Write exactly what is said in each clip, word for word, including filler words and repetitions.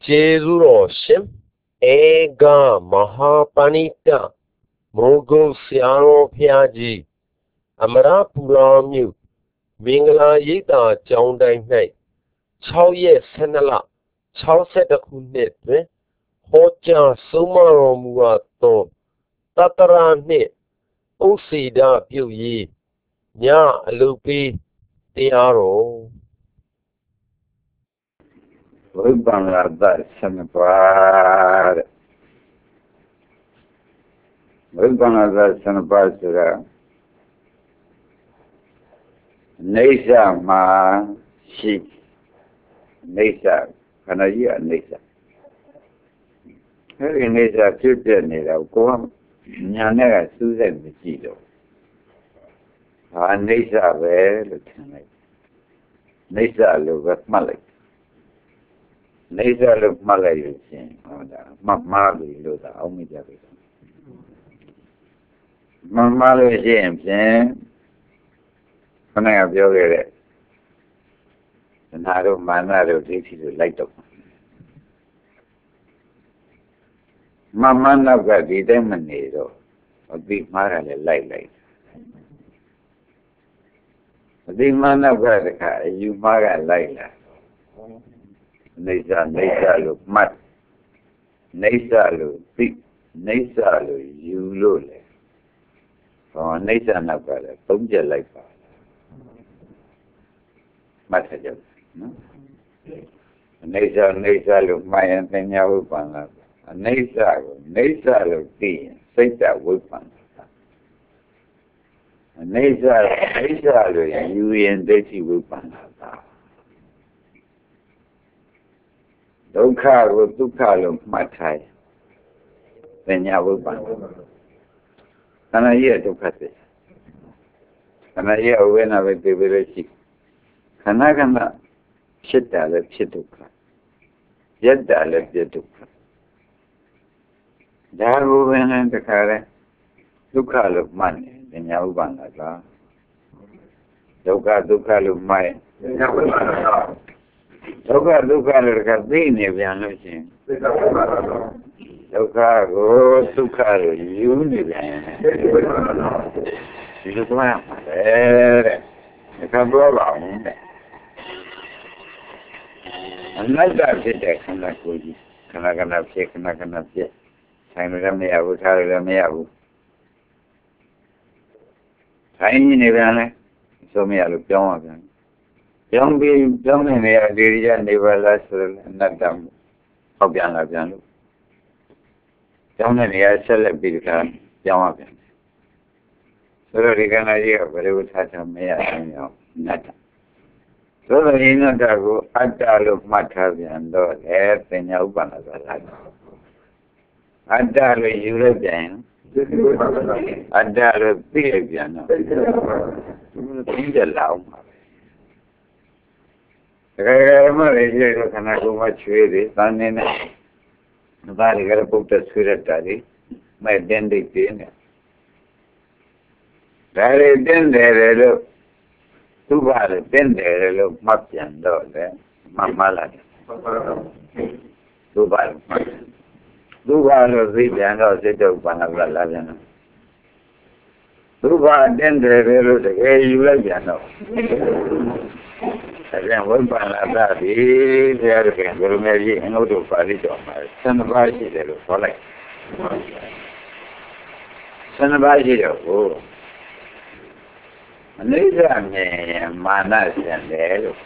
Jezuro Shim Ega Mahapanita Mogo Siaro Piaji Amara Puramu Mingala Yita Jondai Night Chow Ye Senala Chow set a kunit Hoja Sumaro Muato Tatara Nit Osida Puyi Nya Lupi Tiaro Vibhanada Sanapad Vibhanada Sanapasura Nesa Ma Shi Nesa Kanaya Nesa Hari Nesa Tuta Nera Koam Nyanera Susan Vichido Nesa Ve Lieutenant Nesa Lugat Malik Nesa Luk Malay Mamali Luda Omijabi Mamali James When I have your and I don't mind that it is light up. Mamma Naga did them a needle, a big marale light light. A big man of Gadica, you mara light. Nesa, Nesa look mat. Nesa look big. Nesa look you lule. Or Nesa Naga, Punja like Matajo. Nesa, Nesa look my and Pena Nesa, Nesa look tea, say that weapon. Nesa, Nesa look you and Betty weapon. Doka look Duka look my tie. Pena weapon. And I hear to cut it. And I hear when I went to village. Kanagana Shita let Chituka. Yedda let Yetuka. Daru went in the car. Duka look money. In Yavana. Doka Duka look my. Doka Duka look at Dini, we are looking. Doka go Duka, you need You just laugh. You can't go around. Another visit, can I go? Can I get up here? Can I get up here? Time to me, I will carry them here. Tiny Nivana, so me, I look young again. Young being young in the area, never less than not dumb. How young I've done. Young in the air, celebrity, young again. So that you can idea, but it would touch on me, I know, nothing. So the inner dago, Adda look Matavian, though, everything open as a light. Adda look European, Adda look Piavian, in the law. I remember can I go much with it, and then the body got a book to spirit daddy, my dendic dinner. That is then there. Two bars, then there is a Mapian dog there, Mamala. Two bars. Two bars of the and of the dog, Panavalla. Two bars, then there is a gay Yuliano. Again, one Panavalla, the other can go marry and go to Palito. Son of Bashi, they will follow. Son of Bashi, oh. Nesa me manas and the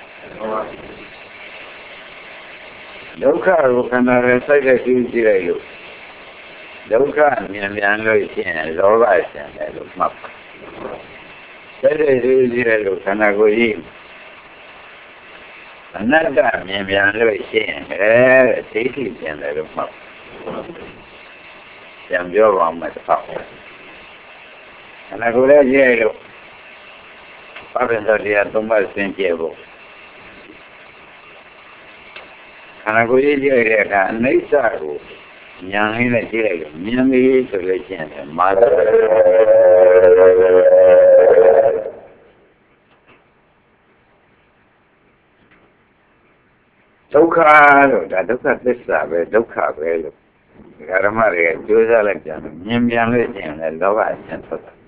Doka Rukana Resaka Zero. Doka Miano is in a low rise and I look up. That is zero can I go in. Another Miano is in a tasty and I look up. Then you're wrong with the power. And I go there, yellow. Papendalia Tomba Santiago. And I go here, and they start young in a jail, young is a legend, and mother. So က္ခလို့ဒါဒုက္ခသစ္စာပဲဒုက္ခပဲလို့ဓမ္မတွေကကြိုးစားလိုက်ကြတယ်မြင်ပြန်လို့ရှိရင်လည်းလောဘအရှင်ထွက်တာ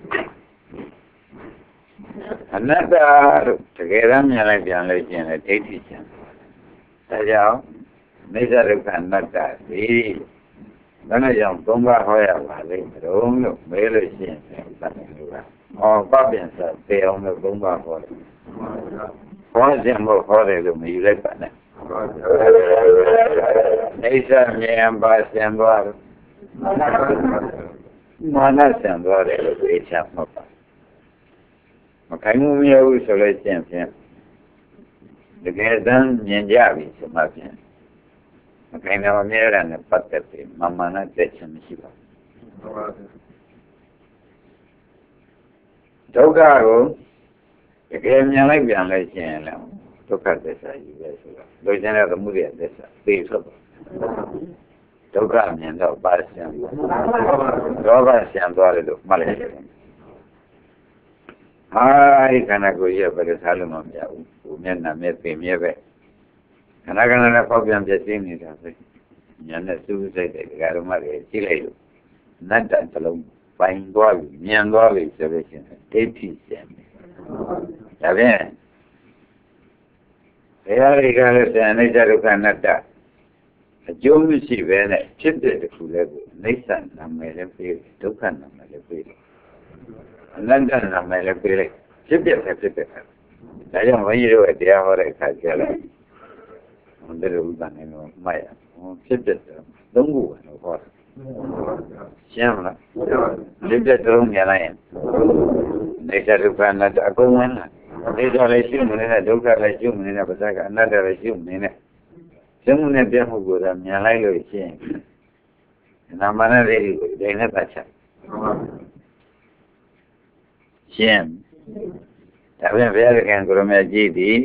အနတ္တလို့တကယ်တမ်းမြင်လိုက်ပြန်လို့ရှိရင်လည်းဒိဋ္ဌိရှင်ဒါကြောင့်မိစ္ဆာဒုက္ခအနတ္တဒီဘယ်နဲ့ကြောင့်သုံးပါးဟောရပါလိမ့်မလို့လို့မေးလို့ရှိရင်သတ်တယ်လို့ကဟောပပြန်စားပေအောင်လို့သုံးပါးဟောတယ်ဟောခြင်းမို့ဟောတယ်လို့မယူလိုက်ပါနဲ့နေစာမြင်ပါစံသွားမာနစံသွားတယ်လို့ပြောချင်မှာပါမခိုင်မှုမရဘူးဆိုလို့ရှိရင်ဖြင့်တကယ်တမ်းမြင်ကြပြီဆိုမှဖြင့်မခိုင်တော်မြဲတာနဲ့ပတ်သက်ပြီးမမာနတက်ချင်မရှိပါဘူးဒုက္ခကိုတကယ်မြင်လိုက်ပြန်လို့ရှိရင်လည်းဒုက္ခသစ္စာကြီးပဲဆိုတော့လူကျင်တဲ့သမုဒယသစ္စာသိထွက်ပါဒုက္ခမြင်တော့ပါစံဒေါသဆံသွားတယ်လို့မှတ်လိုက်တယ်ဟာဒီခန္ဓာကိုယ်ရဲ့ဘယ်လိုစားလို့မရဘူးဘုမျက်နှာမျက်ပင်မျက်ပဲခန္ဓာခန္ဓာနဲ့ပေါက်ပြန်ပြည့်စည်နေတာပဲညာနဲ့စူးစိတ်တဲ့ဓမ္မတွေကြည့်လိုက်လို့နတ္တတလုံးပိုင်သွားပြီမြင်သွားပြီဆိုလို့ရှိရင်ဒိဋ္ဌိဆံဒါဖြင့်ဘယ်ဟာတွေကလည်းအနိစ္စဒုက္ခအနတ္တအကျိုးမရှိပဲနဲ့ဖြစ်တဲ့တစ်ခုလည်းကိုအနိစ္စနာမည်လည်းပြေးဒုက္ခနာမည်လည်းပြေးအနတ္တနာမည်လည်းပြေးလိုက်ဖြစ်ပြတယ်ဖြစ်တယ်ဒါကြောင့်ဘုန်းကြီးတို့တရားဟောတဲ့အခါကျတော့ဘုန်းကြီးတို့ဥပဒေနဲ့မှတ်ရဖြစ်ပြတယ်သုံးခုပဲလို့ဟောတယ်ရှင်းမလားဖြစ်ပြတုံးပြန်လိုက်ရင်နေသဒုက္ခအနတ္တအကုန်ဝင်လာနေသလည်းရှိမနေတဲ့ဒုက္ခလည်းရှိမနေတဲ့ပါဇာကအနတ္တလည်းရှိမနေတဲ့ရှင်းမှုနဲ့ပြမှုကိုသာမြင်လိုက်လို့ရှိရင်နာမနာလေးကိုဒိနဲ့ပတ်ချက်ရှင်းဒါပြန်ဘုရားကံကိုရမကြည့်သည်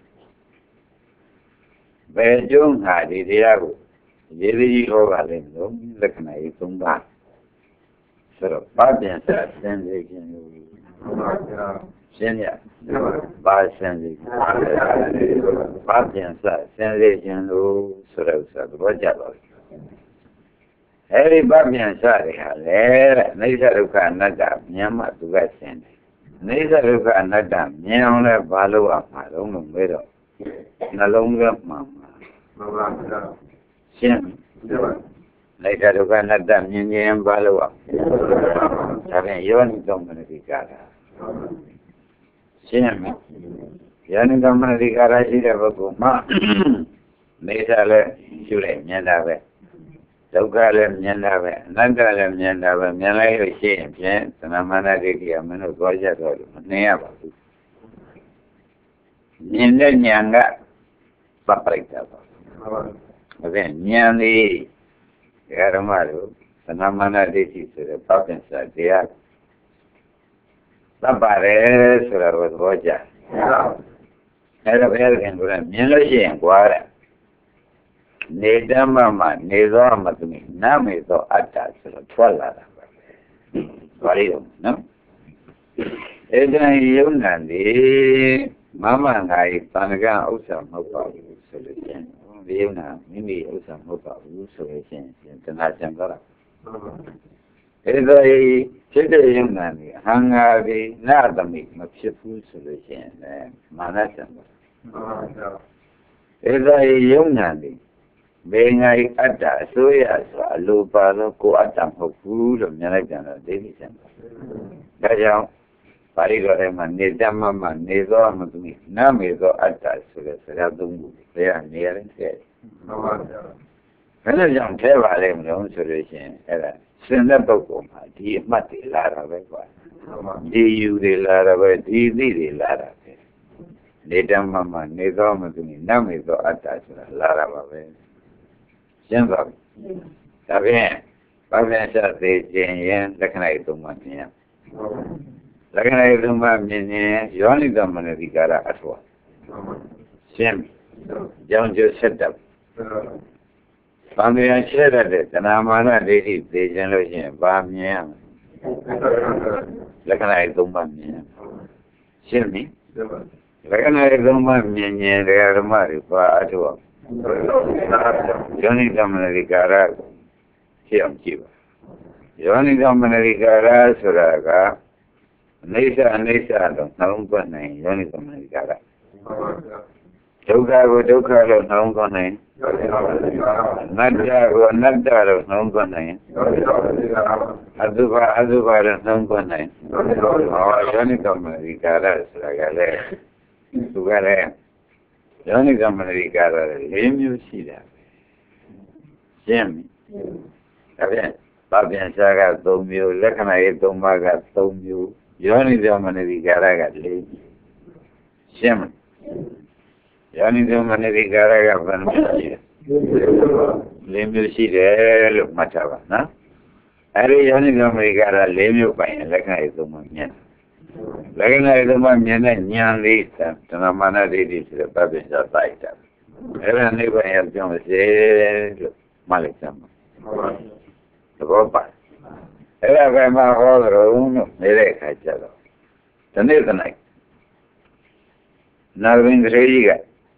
ဘယ်ကျုံးဟာဒီတရားကိုရေကြီးဟောပါလိမ့်လို့လက္ခဏာကြီးသုံးပါဆိုတော့ပါပြန်စားစင်စေခြင်းလို့ရှင်းရပါစင်စေပါပြန်စားစင်စေခြင်းလို့ဆိုတော့ဆိုတော့ကြပါဘူးအဲဒီပါပြန်စားတွေဟာလေတဲ့အနိစ္စဒုက္ခအနတ္တမြင်မှသူကရှင်းတယ်အနိစ္စဒုက္ခအနတ္တမြင်အောင်လဲဘာလို့ရမှာတော့လို့မေးတော့နှလုံးသွင်းမှာမှန်ပါဗျာရှင်းလိုက်တဲ့ဒုက္ခအနတ္တမြင်ရင်ဘာလို့ရဒါဖြင့်ယောနိသောမနတိကာရရှင်းမယ်ယောနိသောမနတိကာရရှိတဲ့ပုဂ္ဂိုလ်မှနေစားလဲရှုလိုက်မြင်တာပဲဒုက္ခလည်းမြင်တာပဲအနတ္တလည်းမြင်တာပဲမြင်လိုက်လို့ရှိရင်ဖြင့်သနမနတိကမင်းတို့သွားကြတော့လို့မနှင်းရပါဘူးမြင်တဲ့ဉာဏ်ကပပရိတ္တပါဒါဖြင့်ဉာဏ်လေးဓမ္မတို့သနမနတိဆိုတဲ့ပောက်ပြန်စာတရားသဗ္ဗရဲဆိုတော့သဘောကျအဲ့တော့ဘုရားခင်ကမြင်လို့ရှိရင်ကြွားတယ်နေတမမနေသောမသမီးနာမေသောအတ္တဆိုတော့ထွက်လာတာပဲ။ဘာလို့လဲနော်။အဲ့ဒါယုံနာလေမမငါဤသံဃာဥစ္စာမဟုတ်ပါဘူးဆိုလို့ရှိရင်ဒီယုံနာမိမိဥစ္စာမဟုတ်ပါဘူးဆိုလို့ရှိရင်တဏှာကျန်တော့တာ။အဲ့ဒါဤဖြစ်တဲ့ယုံနာလေအဟံငါဒီနာသမီးမဖြစ်ဘူးဆိုလို့ရှိရင်လည်းမာနကျန်တော့။အဲ့ဒါဤယုံနာလေဘေငါဤအတ္တအစိုးရဆိုအလိုပါတော့ကိုအတ္တမဟုတ်ဘူးလို့မြင်လိုက်ကြတော့ဒိဋ္ဌိဆံပါဒါကြောင့်ပါဠိတော်ထဲမှာနေတမမနေသောမသမီးနာမေသောအတ္တဆိုတဲ့စကားသုံးခုဘယ်ကနေရလဲတဲ့မှန်ပါဗျာဘယ်လိုကြောင့်ထဲပါလဲမလို့ဆိုလို့ရှိရင်အဲ့ဒါစင်တဲ့ပုဂ္ဂိုလ်မှာဒီအမှတ်တွေလာတာပဲကွာဒီယူတွေလာတာပဲဒီသိတွေလာတာပဲနေတမမနေသောမသမီးနာမေသောအတ္တဆိုတာလာတာပါပဲရှင်းသွားပြီဒါဖြင့်ဘာပြန်ချက်သေးခြင်းရင်လက္ခဏာရေးသုံးပါးမြင်ရလက္ခဏာရေးသုံးပါးမြင်ရင်ယောနိသမနတိကာရအထောရှင်းပြီကြောင်းကျဆက်တတ်ဗာမယရှဲတဲ့တဏမာနဒိဋ္ဌိသေးခြင်းလို့ရှိရင်ဘာမြင်ရမလဲလက္ခဏာရေးသုံးပါးမြင်ရရှင်းပြီလက္ခဏာရေးသုံးပါးမြင်ရင်ဓမ္မတွေဘာအထောယောနိသမနတိကာရဖြစ်အောင်ကြည့်ပါယောနိသမနတိကာရဆိုတာကအနိစ္စအနိစ္စတော့နှလုံးသွင်းနိုင်ယောနိသမနတိကာရဒုက္ခကိုဒုက္ခလို့နှလုံးသွင်းနိုင်အနတ္တကိုအနတ္တလို့နှလုံးသွင်းနိုင်အတုပအတုပလို့နှလုံးသွင်းနိုင်ဟောယောနိသမနတိကာရဆိုတာကလည်းသူကလည်းယောနိသမနတိကာရလေးမျိုးရှိတာရှင်းပြီဒါဖြင့်ဗပြန်စားကသုံးမျိုးလက္ခဏာရေးသုံးပါးကသုံးမျိုးယောနိသမနတိကာရကလေးရှင်းပြီယောနိသမနတိကာရကဘယ်နှမျိုးရှိလဲလေးမျိုးရှိတယ်လို့မှတ်ထားပါနော်အဲဒီယောနိသမနတိကာရလေးမျိုးပိုင်လက္ခဏာရေးသုံးပါးမြင်လက္ခဏာရေးသုံးပါးမြင်တဲ့ဉာဏ်လေးသံတဏမာနဒိဋ္ဌိဆိုတဲ့ဗပြန်စားတိုက်တာအဲ့ဒါနိဗ္ဗာန်ရောက်ကြောင်းစေလို့မှတ်လိုက်စမ်းပါသဘောပါအဲ့ဒါပဲမှာဟောကြတော့နေတဲ့အခါကျတော့ဒီနေ့တနေ့နာရဝင်းကလေးကြီးက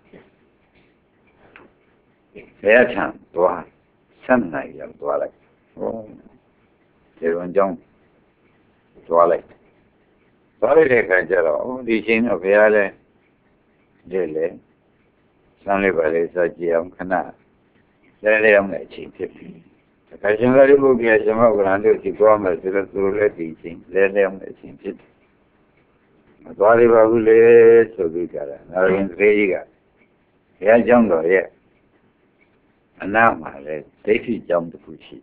ဆရာချမ်းသွားဆန်းနိုင်ရောက်သွားလိုက်ဟောဒီဝန်ကြောင့်သွားလိုက်သွားလိုက်တဲ့အခါကျတော့ဒီချိန်တော့ဘုရားလည်းဒီလေဆန်းလေးပါလေစကြည့်အောင်ခဏလဲလဲအောင်တဲ့အချိန်ဖြစ်ပြီ။ဒါရှင်သာရိပုတ္တရာရှင်မောကရန်တို့ဒီသွားမယ်ဆိုတော့သူတို့လည်းဒီချိန်လဲလဲအောင်တဲ့အချိန်ဖြစ်တယ်။မသွားရပါဘူးလေဆိုပြီးကြတာ။နာရင်သေကြီးကဘုရားကျောင်းတော်ရဲ့အနာမှာလည်းဒိဋ္ဌိကျောင်းတစ်ခုရှိ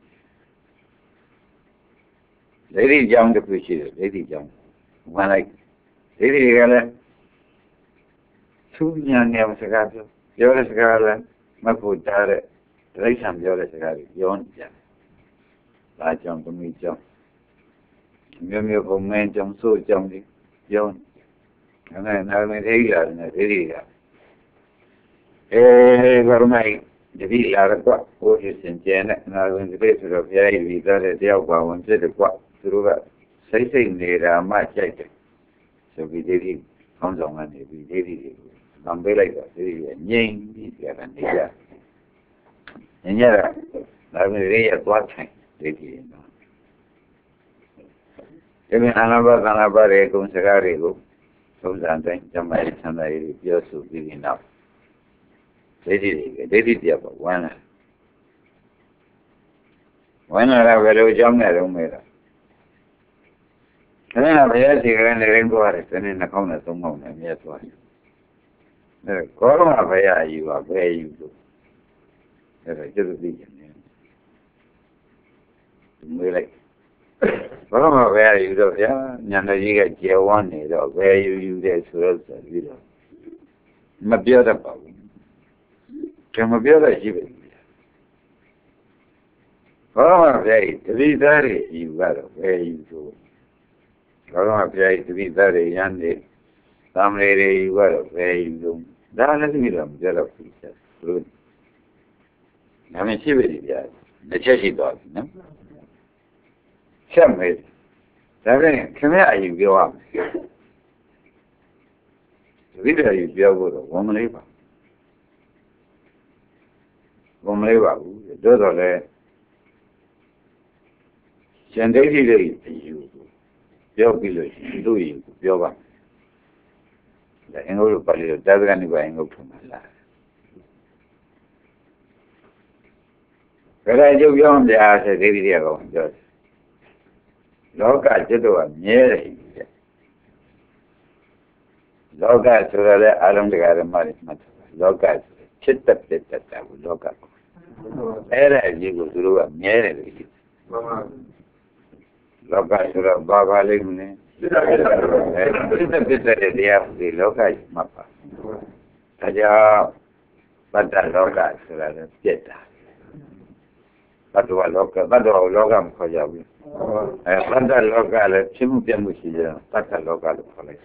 တယ်။ဒိဋ္ဌိကျောင်းတစ်ခုရှိတယ်ဒိဋ္ဌိကျောင်းဝင်လိုက်ဒိဋ္ဌိကလည်းသူညာနေအောင်စကားပြောပြောတဲ့စကားလည်းမဖို့တားတဲ့ဒိဋ္ဌံပြောတဲ့စကားတွေပြောနေကြတယ်။ဒါကြောင့်သမီးကြောင့်မျိုးမျိုးပုံမှန်ကြောင့်ဆိုကြောင့်ဒီပြောနေ။အဲ့ဒါနာမည်သေးရတယ်နဲ့ဒိဋ္ဌိကအဲဘာလို့လဲဒီဒီလာတော့ဘုရားရှင်ကျန်တဲ့နာမည်သေးဆိုတော့ဘုရားကြီးပြီးသားတဲ့တယောက်ပါဝင်ဖြစ်တယ်ကွသူတို့ကစိတ်စိတ်နေတာမှကြိုက်တယ်ဆိုပြီးဒိဋ္ဌိခေါင်းဆောင်ကနေပြီးဒိဋ္ဌိတွေကိုနံပေးလိုက်တော့ဒိဋ္ဌိကငြိမ်ပြီးကြတာနေကြညညကဒါပေမဲ့ရေရသွားထိုင်ဒိဋ္ဌိနော်ဒီမှာအနာဘသနာပါရေကုံစကားတွေကိုသုံးစံတိုင်းဓမ္မရေးဆန္ဒရေးပြောဆိုပြီးရင်တော့ဒိဋ္ဌိတွေကဒိဋ္ဌိတရားပေါ်ဝမ်းလာဝမ်းလာတာဘယ်လိုအကြောင်းနဲ့တော့မဲတာအဲ့ဒါဘုရားရှိခိုးနေရင်သွားတယ်ဒီနေ့နှာခေါင်းနဲ့သုံးခေါင်းနဲ့မြဲသွားတယ်အဲကောရမဘုရားယူပါဘယ်ယူလို့အဲ့ဒါကျေသိကြတယ်မွေးလိုက်ဘာမှမပဲယူတော့ဗျာညနေကြီးကကျေဝန်းနေတော့ဘယ်ယူယူတဲ့ဆိုတော့ဆိုပြီးတော့မပြောတတ်ပါဘူးကဲမပြောတတ်ရှိပဲဘာမှမပဲတတိသားတွေယူကတော့ဘယ်ယူဆိုဘာမှမပဲတတိသားတွေရန်နေသာမဏေတွေယူကတော့ဘယ်ယူလို့ဒါလည်းသိတော့မပြောတော့ဘူးဆက်လို့ဒါမှရှိပဲဗျာတစ်ချက်ရှိသွားပြီနော်ဆက်မယ်ဒါဖြင့်ခင်ဗျအယူပြောရမယ်တတိယယူပြောဖို့တော့ဝန်မလေးပါဝန်မလေးပါဘူးတို့တော့လေရှင်ဒိဋ္ဌိတွေယူပြောပြီးလို့ရှိရင်သူ့ယူပြောပါဒါအင်္ဂုတ္တပါဠိတော်သာသကနေပါအင်္ဂုတ္တမှာလာတယ်ဒါကြိုးပြောကြဆိုဒိဋ္ဌိတွေကတော့ပြောတယ်လောကจิตတော့မြဲတယ်လောကဆိုရတဲ့အာရုံတရားဓမ္မတွေမှတ်လောကဖြစ်တတ်တဲ့တတ်တာကိုလောကကိုအဲ့ဒါကြီးကိုသူတို့ကမြဲတယ်လို့ပြောလောကဆိုတော့ဘာပါလိမ့်မလဲဖြစ်တတ်တဲ့တရားဒီလောကကြီးမှတ်ပါဒါကြောင့်ပတ္တလောကဆိုတာလည်းပြက်တာဘတ်တော်လောကဘတ်တော်လောကမခေါ်ကြဘူးအဲဘတ်တော်လောကလည်းဖြစ်မှုပြမှုရှိကြတယ်ဘတ်တော်လောကလို့ခေါ်လိုက်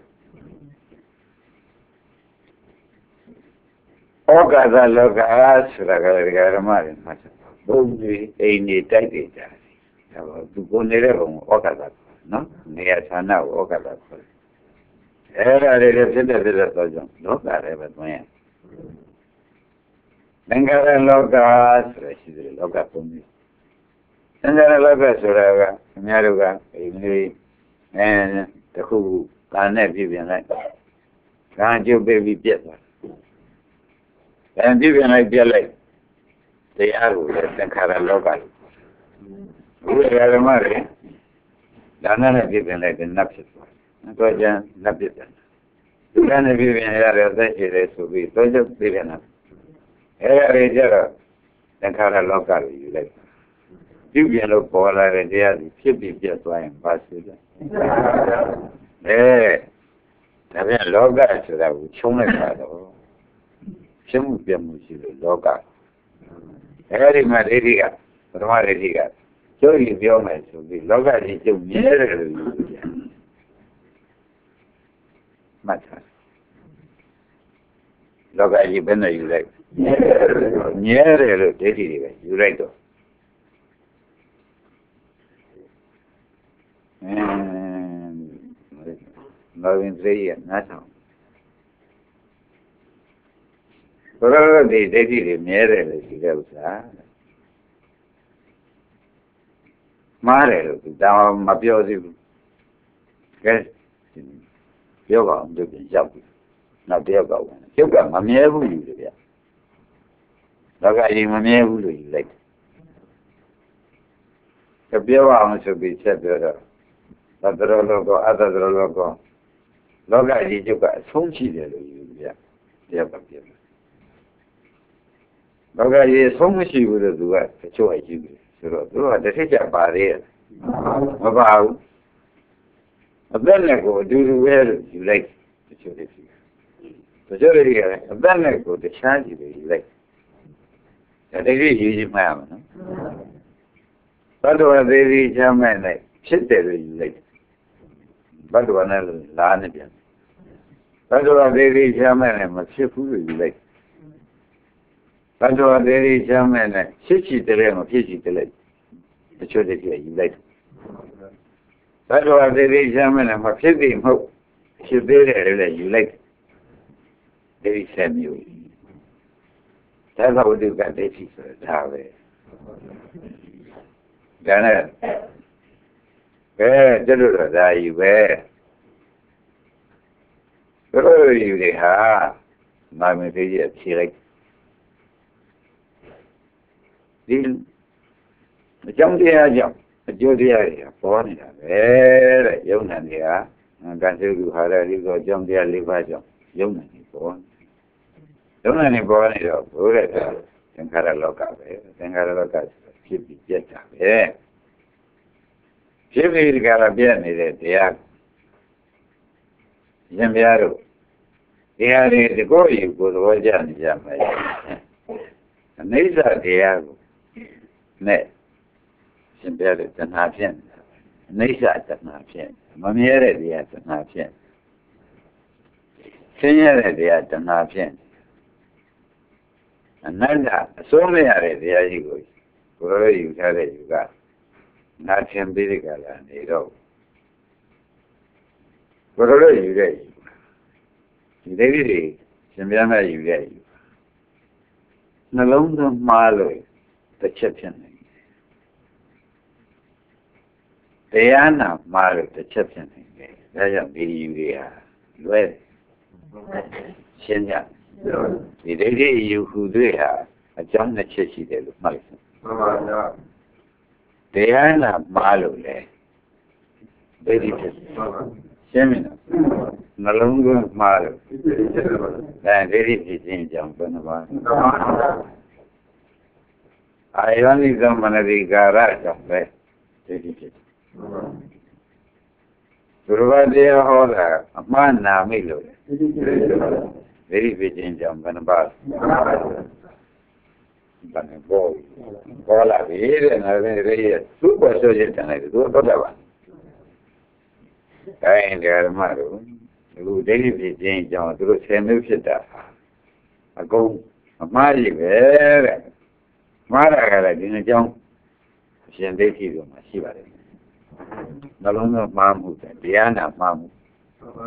ဩကာသလောကဆိုတာကလည်းဓမ္မတွေမှာဘုံကြီးအိမ်ကြီးတိုက်နေကြတယ်ဒါတော့သူကိုနေတဲ့ဘုံဩကာသနော်နေရာဌာနကိုဩကာသခေါ်တယ်အဲ့ဒါတွေဖြစ်တဲ့ဖြစ်တဲ့သောကြောင့်လောကလည်းပဲတွင်ရသင်္ခါရလောကဆိုတာရှိတယ်လောကသုံးမျိုးသင်္ခါရလောကဆိုတာကခင်ဗျားတို့ကအိမ်လေးအဲတခုကာနဲ့ပြပြင်လိုက်ကာကျုပ်ပေးပြီးပြက်သွားအဲပြပြင်လိုက်ပြက်လိုက်တရားကိုလည်းသင်္ခါရလောကလို့ဘုရားဓမ္မတွေဒါနဲ့ပြပြင်လိုက်တဲ့နတ်ဖြစ်သွားတော့ကျန်နတ်ဖြစ်တယ်ဒီကနေ့ပြပြင်ရတဲ့သက်ရှိတယ်ဆိုပြီးတော့ကျုပ်ပြပြင်တာအဲဒါကြတော့သင်္ခါရလောကလို့ယူလိုက်ပြုပြင်လို့ပေါ်လာတဲ့တရားကြီးဖြစ်ပြီးပြတ်သွားရင်ပါဆိုကြအဲဒါပြန်လောကဆိုတာကိုချုံးလိုက်တာတော့ဖြစ်မှုပြမှုရှိလို့လောကအဲဒီမှာဒိဋ္ဌိကပထမဒိဋ္ဌိကကျိုးကြီးပြောမယ်ဆိုပြီးလောကကြီးကျုပ်မြဲတယ်လို့ယူကြမှတ်ထားလောကကြီးဘယ်နဲ့ယူလိုက်မြဲတယ်လို့ဒိဋ္ဌိတွေပဲယူလိုက်တော့အင်းမောင်ရင်သေးရနားဆောင်ဘုရားတို့ဒီဒိဋ္ဌိတွေမြဲတယ်လို့ရှိတဲ့ဥစ္စာမှားတယ်လို့ဒါမှမပြောသေးဘူးကဲပြောပါအောင်သူပြန်ရောက်ပြီနောက်တယောက်ကဝင်ကျုပ်ကမမြဲဘူးယူတယ်ဗျလောကကြီးမမြဲဘူးလို့ယူလိုက်တယ်ပြောပါအောင်ဆိုပြီးချက်ပြောတော့သတ္တရောလောကအတ္တရောလောကလောကကြီးကျုပ်ကအဆုံးရှိတယ်လို့ယူဗျတယောက်ကပြောလောကကြီးအဆုံးမရှိဘူးလို့သူကတချို့အယူတယ်ဆိုတော့သူကတစ်ထစ်ကြပါသေးတယ်မပါဘူးအသက်နဲ့ကိုအတူတူပဲလို့ယူလိုက်တချို့တွေရှိတယ်တချို့တွေကအသက်နဲ့ကိုတခြားကြည့်လို့ယူလိုက်ဒါတကယ်ယူကြည့်မှရမှာနော်ဘတ်တော်သေးသေးချမ်းမဲ့နဲ့ဖြစ်တယ်လို့ယူလိုက်ဘတ်တော်နဲ့လာနေပြန်ဘတ်တော်သေးသေးချမ်းမဲ့နဲ့မဖြစ်ဘူးလို့ယူလိုက်ဘတ်တော်သေးသေးချမ်းမဲ့နဲ့ဖြစ်ချီတယ်မဖြစ်ချီတယ်တချို့တွေယူလိုက်ဘတ်တော်သေးသေးချမ်းမဲ့နဲ့မဖြစ်သေးမဟုတ်ဖြစ်သေးတယ်လည်းယူလိုက်ဒီဆက်မျိုးဒါကဝိတုကဒိဋ္ဌိဆိုတာပဲဒါနဲ့ကဲကျလို့တော့ဒါယူပဲတို့ယူတွေဟာနာမည်သေးကြီးဖြေလိုက်ဒီအကြောင်းတရားကြောင့်အကျိုးတရားတွေပေါ်နေတာပဲတဲ့ယုံနာတွေကကံစုလူဟာတဲ့ဒီကအကြောင်းတရား၄ပါးကြောင့်ယုံနာတွေပေါ်ယုံနာတွေပေါ်နေတော့ဘုရားကသင်္ခါရလောကပဲသင်္ခါရလောကဖြစ်ပြီးပြတ်တာပဲဖြစ်ပြီးဒီကရပြတ်နေတဲ့တရားရှင်ဘုရားတို့တရားတွေဒီကိုယ်ယူကိုယ်သဘောကျနေကြမယ်အနိစ္စတရားကိုနဲ့ရှင်ဘုရားတို့တဏှာဖြစ်နေတာအနိစ္စတဏှာဖြစ်မမြဲတဲ့တရားတဏှာဖြစ်ဆင်းရဲတဲ့တရားတဏှာဖြစ်အနတ္တအစိုးမရတဲ့တရားကြီးကိုကိုယ်ရယူထားတဲ့ယူကနာသင်ပြီးဒီကလာနေတော့ကိုယ်ရယူတဲ့ယူဒီဒိဋ္ဌိတွေရှင်ပြန်မဲ့ယူတဲ့ယူနှလုံးသွင်းမှားလို့တစ်ချက်ဖြစ်နေတရားနာမှားလို့တစ်ချက်ဖြစ်နေတယ်ဒါကြောင့်ဒီယူတွေဟာလွဲရှင်းကြဒီဒိဋ္ဌိယူခုတွေဟာအကြောင်းနှစ်ချက်ရှိတယ်လို့မှတ်လိုက်မှန်ပါဗျာတရားနာမှားလို့လေဒိဋ္ဌိဖြစ်ရှင်းပြီနော်နှလုံးသွင်းမှားလို့ဒါဒိဋ္ဌိဖြစ်ခြင်းကြောင့်ဘယ်နှပါအာယောနိသမနတိကာရကြောင့်ပဲဒိဋ္ဌိဖြစ်ဘုရားတရားဟောတာအမှားနာမိလို့လေဒိဋ္ဌိဖြစ်ခြင်းကြောင့်ဘယ်နှပါဘာနဲ့ဘောဘောလာပြီတဲ့နာရင်ရေသူ့ပေါ်ဆိုရတဲ့နဲ့သူတော့တော့ပါအဲဒါဓမ္မတို့အခုဒိဋ္ဌိဖြစ်ခြင်းကြောင့်သူတို့ဆယ်မျိုးဖြစ်တာအကုန်အမှားကြီးပဲတဲ့မှားတာကလည်းဒီအကြောင်းရှင်ဒိဋ္ဌိတို့မှာရှိပါတယ်နှလုံးသွင်းမှားမှုတရားနာမှားမှု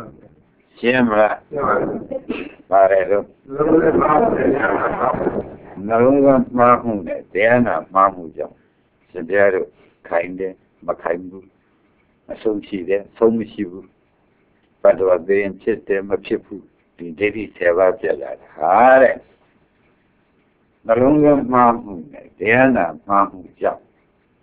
ရှင်းမလားပါတယ်တော့နှလုံးသားမှားမှုနဲ့တရားနာမှားမှုကြောင့်ရှင်ပြတို့ခိုင်တယ်မခိုင်ဘူးအဆုံးရှိတယ်ဆုံးမရှိဘူးဘတ်တော်သေးရင်ဖြစ်တယ်မဖြစ်ဘူးဒီဒိဋ္ဌိဆယ်ပါးပြတ်လာတာဟာတဲ့နှလုံးသားမှားမှုနဲ့တရားနာမှားမှုကြောင့်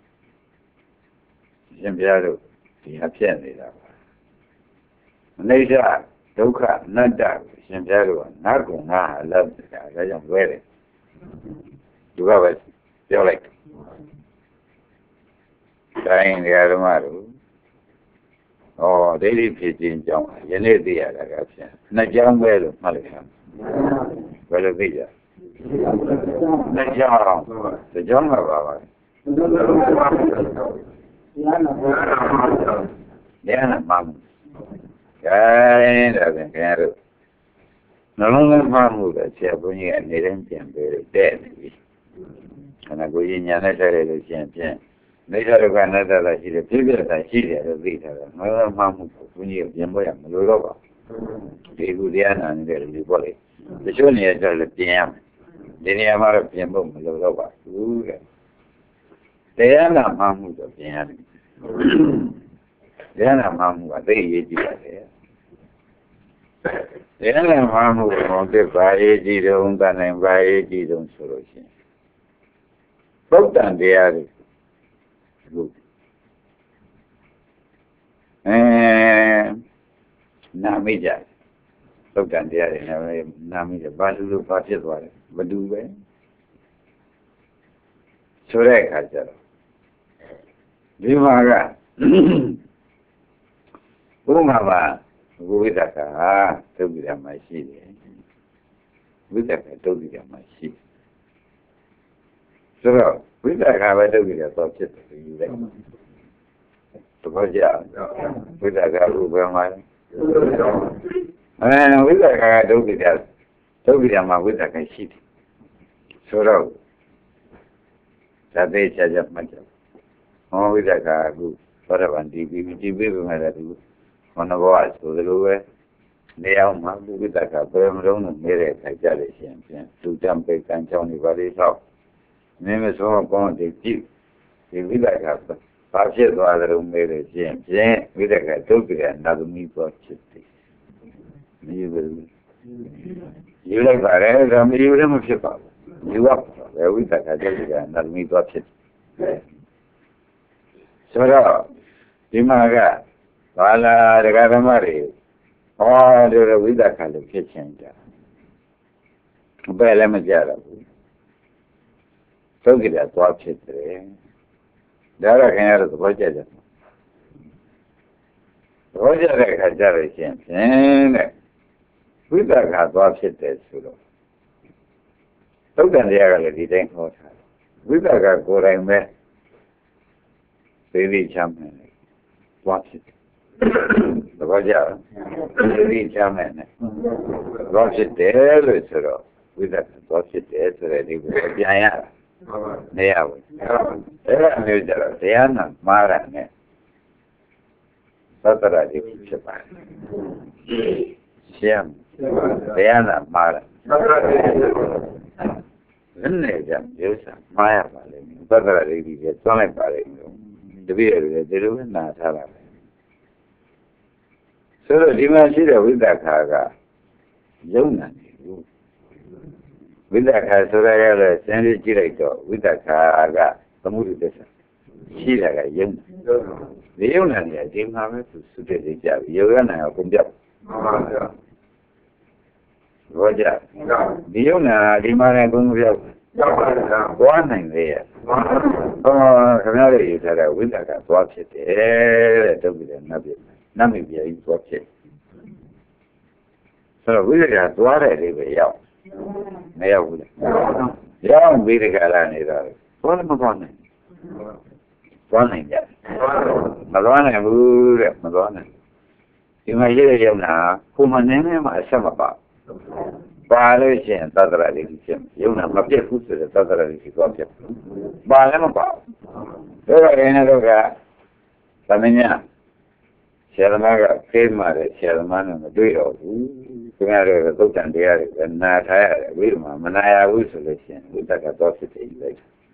ရှင်ပြတို့ဒီအဖြစ်နေတာပါအနိစ္စဒုက္ခအနတ္တကိုရှင်ပြတို့ကနာကုံငါအလတ်တာဒါကြောင့်လွဲတယ်သူကပဲပြောလိုက်တိုင်းနေရာဓမ္မတို့ဩဒိဋ္ဌိဖြစ်ခြင်းကြောင့်ယနေ့သိရတာကဖြင့်နှစ်ကြောင်းပဲလို့မှတ်လိုက်တာဘယ်လိုသိကြနှစ်ကြောင်းတစ်ကြောင်းကပါပါဉာဏ်မှန်ကဲဒါပြန်ခင်ဗျားတို့နှလုံးသားမှမှုတော့ဆရာဘုန်းကြီးအနေနဲ့ပြန်ပေးတဲ့နေပြီခန္ဓာကိုယ်ကြီးညာနဲ့ထည့်ရလို့ရှိရင်ဖြင့်မိစ္ဆာဒုက္ခအနတ္တသာရှိတယ်ပြည့်ပြည့်တာရှိတယ်လို့သိထားတယ်နှလုံးသားမှမှုကိုဘုန်းကြီးပြန်ပေါ်ရမလို့တော့ပါဒီကုတရားနာနေတဲ့လူပေါ်လေတချို့နေရာကျတော့ပြင်ရမယ်ဒီနေရာမှာတော့ပြင်ဖို့မလိုတော့ပါဘူးတဲ့တရားနာမှမှုတော့ပြင်ရတယ်တရားနာမှမှုကသိရေးကြည့်ရတယ်တရားနာမှမှုကိုသိပါရေးကြည့်တော့တန်နိုင်ပါရေးကြည့်တော့ဆိုလို့ရှိရင်ပုဒ်တန်တရားတွေအခုအဲနာမိကြပုဒ်တန်တရားတွေနာမိကြဘာလို့လို့ဘာဖြစ်သွားလဲမတူပဲဆိုတဲ့အခါကျတော့ဒီမှာကဘုရားမှာဝိသကဟာဒုက္ခရမှာရှိတယ်ဝိသကဒုက္ခရမှာရှိတယ်ဆိုတော့ဝိသကပဲဒုက္ခရတော့ဖြစ်တယ်ယူလိုက်တပည့်ကြဝိသကဘုရားမှာအဲဝိသကဒုက္ခရဒုက္ခရမှာဝိသကရှိတယ်ဆိုတော့သတိချာချာမှတ်ကြဟောဝိသကအခုသောရဗန်ဒီပြီးဒီပြီးပြီမဲ့တူမနဘောဆိုလိုပဲနေအောင်မှာဝိသကဘယ်မလုံးနဲ့နေတဲ့ခိုက်ကြလို့ရှိရင်ဖြင့်သူတံပေကံကြောင်းဒီပါလေးတော့မင်းမစောကောင်းတယ်ကြည့်ဒီဝိသကဘာဖြစ်သွားတယ်လို့မေးလို့ရှိရင်ဖြင့်ဝိသကဒုက္ခရနာသမီးပေါ်ဖြစ်တယ်မယူဘူးယူလိုက်ပါလေဒါမယူလည်းမဖြစ်ပါဘူးယူရပါဝိသကဒုက္ခရနာသမီးပေါ်ဖြစ်တယ်ဆိုတော့ဒီမှာကဘာလာဒကာဓမ္မတွေဟောဒီဝိသကလည်းဖြစ်ချင်ကြဘယ်လည်းမကြတော့ဘူးသုတ်ကြတာသွားဖြစ်တယ်ဒါတော့ခင်ဗျားတို့သဘောကျကြသဘောကျတဲ့အခါကျတော့ရှင်ဖြင့်တဲ့ဝိသကသွားဖြစ်တယ်ဆိုတော့သုတ်တန်တရားကလည်းဒီတိုင်းဟောထားတယ်ဝိသကကိုယ်တိုင်ပဲသေသေးချမ်းမယ်သွားဖြစ်တယ်သဘောကျလားသေသေးချမ်းမယ်နဲ့သွားဖြစ်တယ်လို့ဆိုတော့ဝိသကသွားဖြစ်တယ်ဆိုတဲ့ဒီကိုပြန်ရတာနေရဘူးအဲ့ဒါမျိုးကြတော့တရားနာမှားတာနဲ့သတ္တရာဒီဖြစ်ပါတယ်ရှင်းတရားနာမှားတာလည်းနေကြပြောစားမှားရပါလိမ့်မယ်သတ္တရာဒီကြီးကျွမ်းလိုက်ပါလိမ့်မယ်တပည့်တွေဒီလိုပဲနာထားတာပဲဆိုတော့ဒီမှာရှိတဲ့ဝိသကကယုံနာနေဘူးဝိသကဆိုရရတဲ့စံလေးကြည့်လိုက်တော့ဝိသကကသမုဒိသစ္စာရှိတာကယုံဒီယုံနာနေဒီမှာပဲသူစုတဲ့ကြပြီယောဂနာကပုံပြမှန်ပါဗျာဘောကြဒီယုံနာဒီမှာလည်းပုံပြရောက်ပါဗျာသွားနိုင်လေရဟောခင်ဗျားတို့ယူထားတဲ့ဝိသကသွားဖြစ်တယ်တဲ့ဒုက္ခနဲ့နတ်ပြည်နတ်ပြည်ကြီးသွားဖြစ်ဆိုတော့ဝိသကသွားတဲ့လေးပဲရောက်မရောက်ဘူးလေရောက်ဝိသကလာနေတော့သွားမသွားနိုင်သွားနိုင်ကြမသွားနိုင်ဘူးတဲ့မသွားနိုင်ဒီမှာရတဲ့ရောက်တာကိုမနေနဲ့မှအဆက်မပါပါလို့ရှိရင်သတ္တရာလေးဖြစ်ရုံနာမပြတ်ဘူးဆိုတဲ့သတ္တရာလေးကိုပြတ်ပါလည်းမပါဘူးဒါကလည်းတော့ကသမင်းညာဆရာသမားကဖေးမှတဲ့ဆရာသမားနဲ့မတွေ့တော့ဘူး 그냥 독단 돼야 돼. 나 타야 돼. 위로만 만나야 위서 레신. 우다가 더 fit 이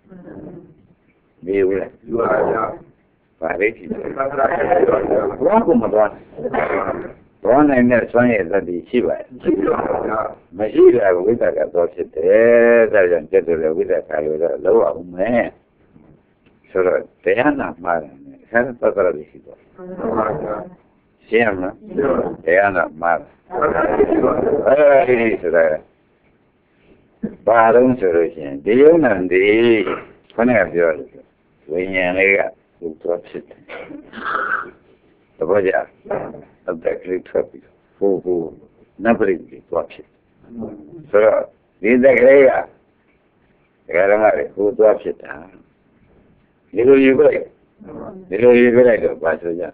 미우래. 바레티. 뭐하고 뭐야? 원래는 전에서도 시발. 마시라고 우다가 더 fit. 대자연 제대로 우다가 가려다 너와 없네. 서로 대하나 말네. 사는 빠져라 시도. 시험은 대하나 말. 에이, 그래. 말은 저러지. 내용난데, 그냥ပြောတယ်. 왜냐면 또ဖြစ်တယ်. 또 보자. 어떻게 그렇게 보고 나버리기 또ဖြစ်. 그래서 이제가 내가 말해. 그것도ဖြစ်다. 이거 이거 이거 이거 봐서자.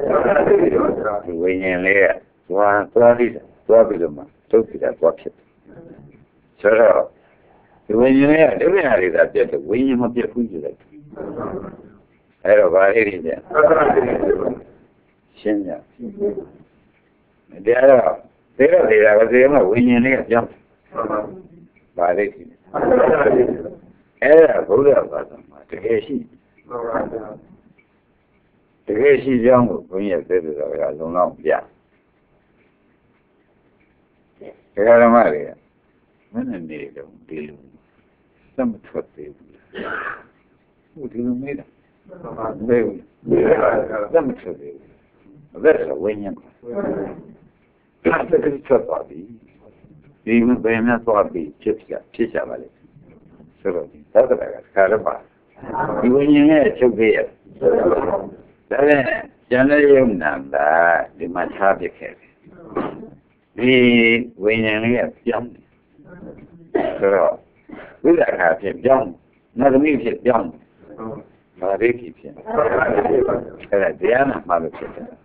왜냐면 와, 또아리다. 또아비도만. 또비다 또아ဖြစ်. 저러 왜냐면 레벨이다. 때 왜냐면 비프지다.အဲ့တော့ ဘာလေးတွေလဲရှင်းကြတယ်ကတော့သေရသေးတာကသေရမှာဝိညာဉ်လေးကကြောက်ဘာလေးရှိအဲ့ဒါဘုရားဘာသာမှာတကယ်ရှိတကယ်ရှိကြောင်းကိုဘုန်းကြီးသိတယ်ဆိုတော့လုံလောက်ပြဒကာဓမ္မတွေကမနဲ့နေတော့ဒီလိုသမထွက်သေးဘူးဟုတ်ဒီလိုနေတာ没有，怎么吃的？这是文言嘛？他这个是做大的，你们外面做的接下接下来的，是吧？这个那个看着吧，你文言也就这样，但是现在有难的，你们差别开的，你文言也讲的，是吧？为啥看是讲？那个没是讲的。ဘာလေးဖြစ်ဖြစ်အဲ့ဒါတရားနာမှလို့ဖြစ်တယ်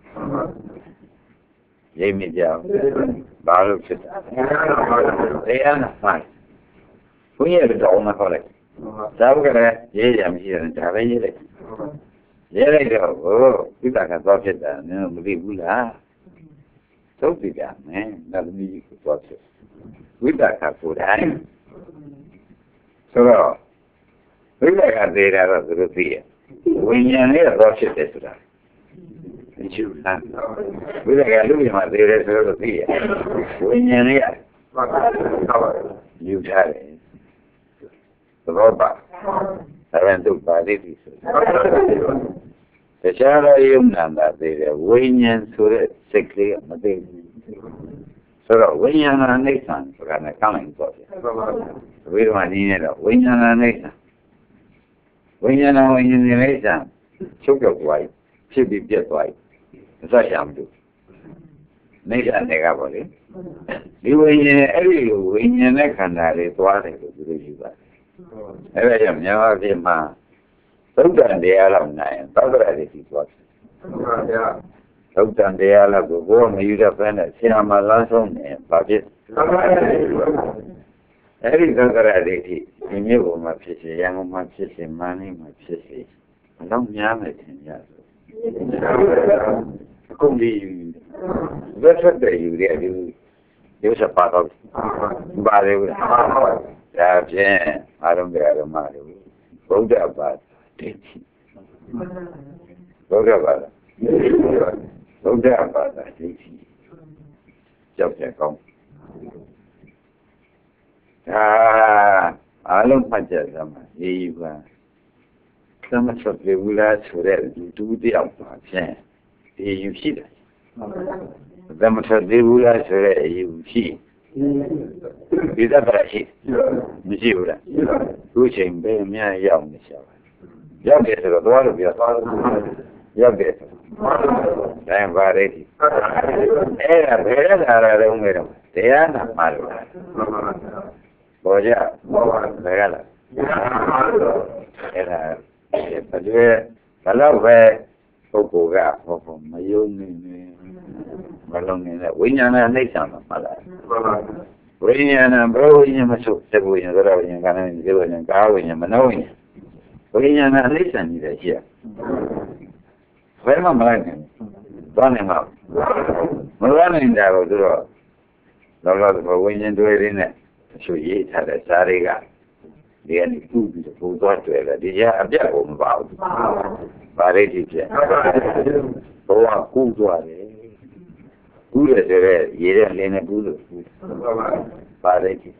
ရိပ်မြကြောင်ဘာလို့ဖြစ်တာတရားနာမှဘုန်းကြီးကတော့မဟုတ်လိုက်သာဝကလည်းရေးရမရှိတယ်ဒါပဲရေးလိုက်ရေးလိုက်တော့ဟိုပြတာကတော့ဖြစ်တာနင်မသိဘူးလားသုတ်ပြကြမယ်နောက်သမီးကိုတော့ဖြစ်ဝိတ္တခါကိုယ်တိုင်ဆိုတော့ဝိပဿနာသေးတာတော့သူတို့သိရဝိညာဉ်လေးတော့ဖြစ်တယ်ဆိုတာမရှိဘူးလားဝိပဿနာလူတွေမှာသေးတယ်ဆိုတော့သိရဝိညာဉ်လေးယူထားတယ်သဘောပါဒါပြန်သူပါဠိတိဆိုတခြားသောယုံနာတာသေးတယ်ဝိညာဉ်ဆိုတဲ့စိတ်ကလေးကမသိဘူးဆိုတော့ဝိညာဏအိဋ္ဌံဆိုတာနဲ့ကောင်းလိုက်တော့တယ်ဝိဓမ္မာနည်းနဲ့တော့ဝိညာဏအိဋ္ဌံဝိညာဏဝိညာဉ်နဲ့လည်းချုပ်ပြောက်သွားပြီဖြစ်ပြီးပြတ်သွားပြီအစရှာမလို့နေရတဲ့ကပေါ့လေဒီဝိညာဉ်အဲ့ဒီလိုဝိညာဉ်နဲ့ခန္ဓာလေးသွားတယ်လို့သူတို့ယူပါတယ်အဲ့ဒါကြောင့်မြန်မာပြည်မှာသုတ်တန်တရားလောက်နိုင်သောတရတိရှိသွားတယ်သုတ်တန်တရားလောက်ကိုဘောမယူတဲ့ဘက်နဲ့ဆရာမလမ်းဆုံးနေပါဖြစ်အဲ့ဒီသောတရတိဒီမျိုးပေါ်မှာဖြစ်စေရန်ကုန်မှာဖြစ်စေမန္တလေးမှာဖြစ်စေအလုံးများမယ်ထင်ကြဆိုအကုန်ဒီဘယ်ဆက်တယ်ယူတယ်ဒီရုပ်စပါတော့ဘာလဲဒါဖြင့်အားလုံးကြရမှာလို့ဘုဒ္ဓဘာသာဒိဋ္ဌိဘုဒ္ဓဘာသာဘုဒ္ဓဘာသာဒိဋ္ဌိကြောက်ကြကောင်းဒါအားလုံးမှတ်ကြစမ်းပါရေးယူပါသမထပြေဝလာဆိုတဲ့လူတူတယောက်ပါဖြင့်ဒီယူရှိတယ်သမထပြေဝလာဆိုတဲ့အယူရှိဒီသက်ပါရှိမရှိဘူးလားခုချိန်ပဲအများရောက်နေရှာပါရောက်တယ်ဆိုတော့သွားလို့ပြသွားလို့ရောက်တယ်တိုင်းပါရည်အဲ့ဒါဘယ်ရတာလဲဦးမယ်တော့တရားနာမှာလို့ဘောကြဘောပါဘယ်ကလားအဲ့ဒါဘယ်လိုဘလောက်ပဲပုဂ္ဂိုလ်ကဟောဖို့မယုံနေနေမလုံးနေတဲ့ဝိညာဏနှိမ့်ဆံမှာမလားဝိညာဏဘဝဝိညာဉ်မဆုသဝိညာဉ်သရဝိညာဉ်ကာနဝိညာဉ်ကာဝိညာဉ်မနောဝိညာဉ်ဝိညာဏနှိမ့်ဆံနေတယ်ရှိရဘယ်မှမလိုက်နိုင်ဘူးသွားနေမှာမသွားနိုင်ကြဘူးသူတော့လောလောဆယ်ဝိညာဉ်တွေရင်းနဲ့သူရေးထားတဲ့စာတွေကဒီကနေကူးပြီးတော့ဘုံသွားတွေ့တယ်ဒီကအပြတ်ကိုမပါဘူးပါရိတိပြဘုံကကူးသွားတယ်ကူးတယ်ဆိုတော့ရေးတဲ့လင်းနဲ့ကူးလို့ပါရိတိ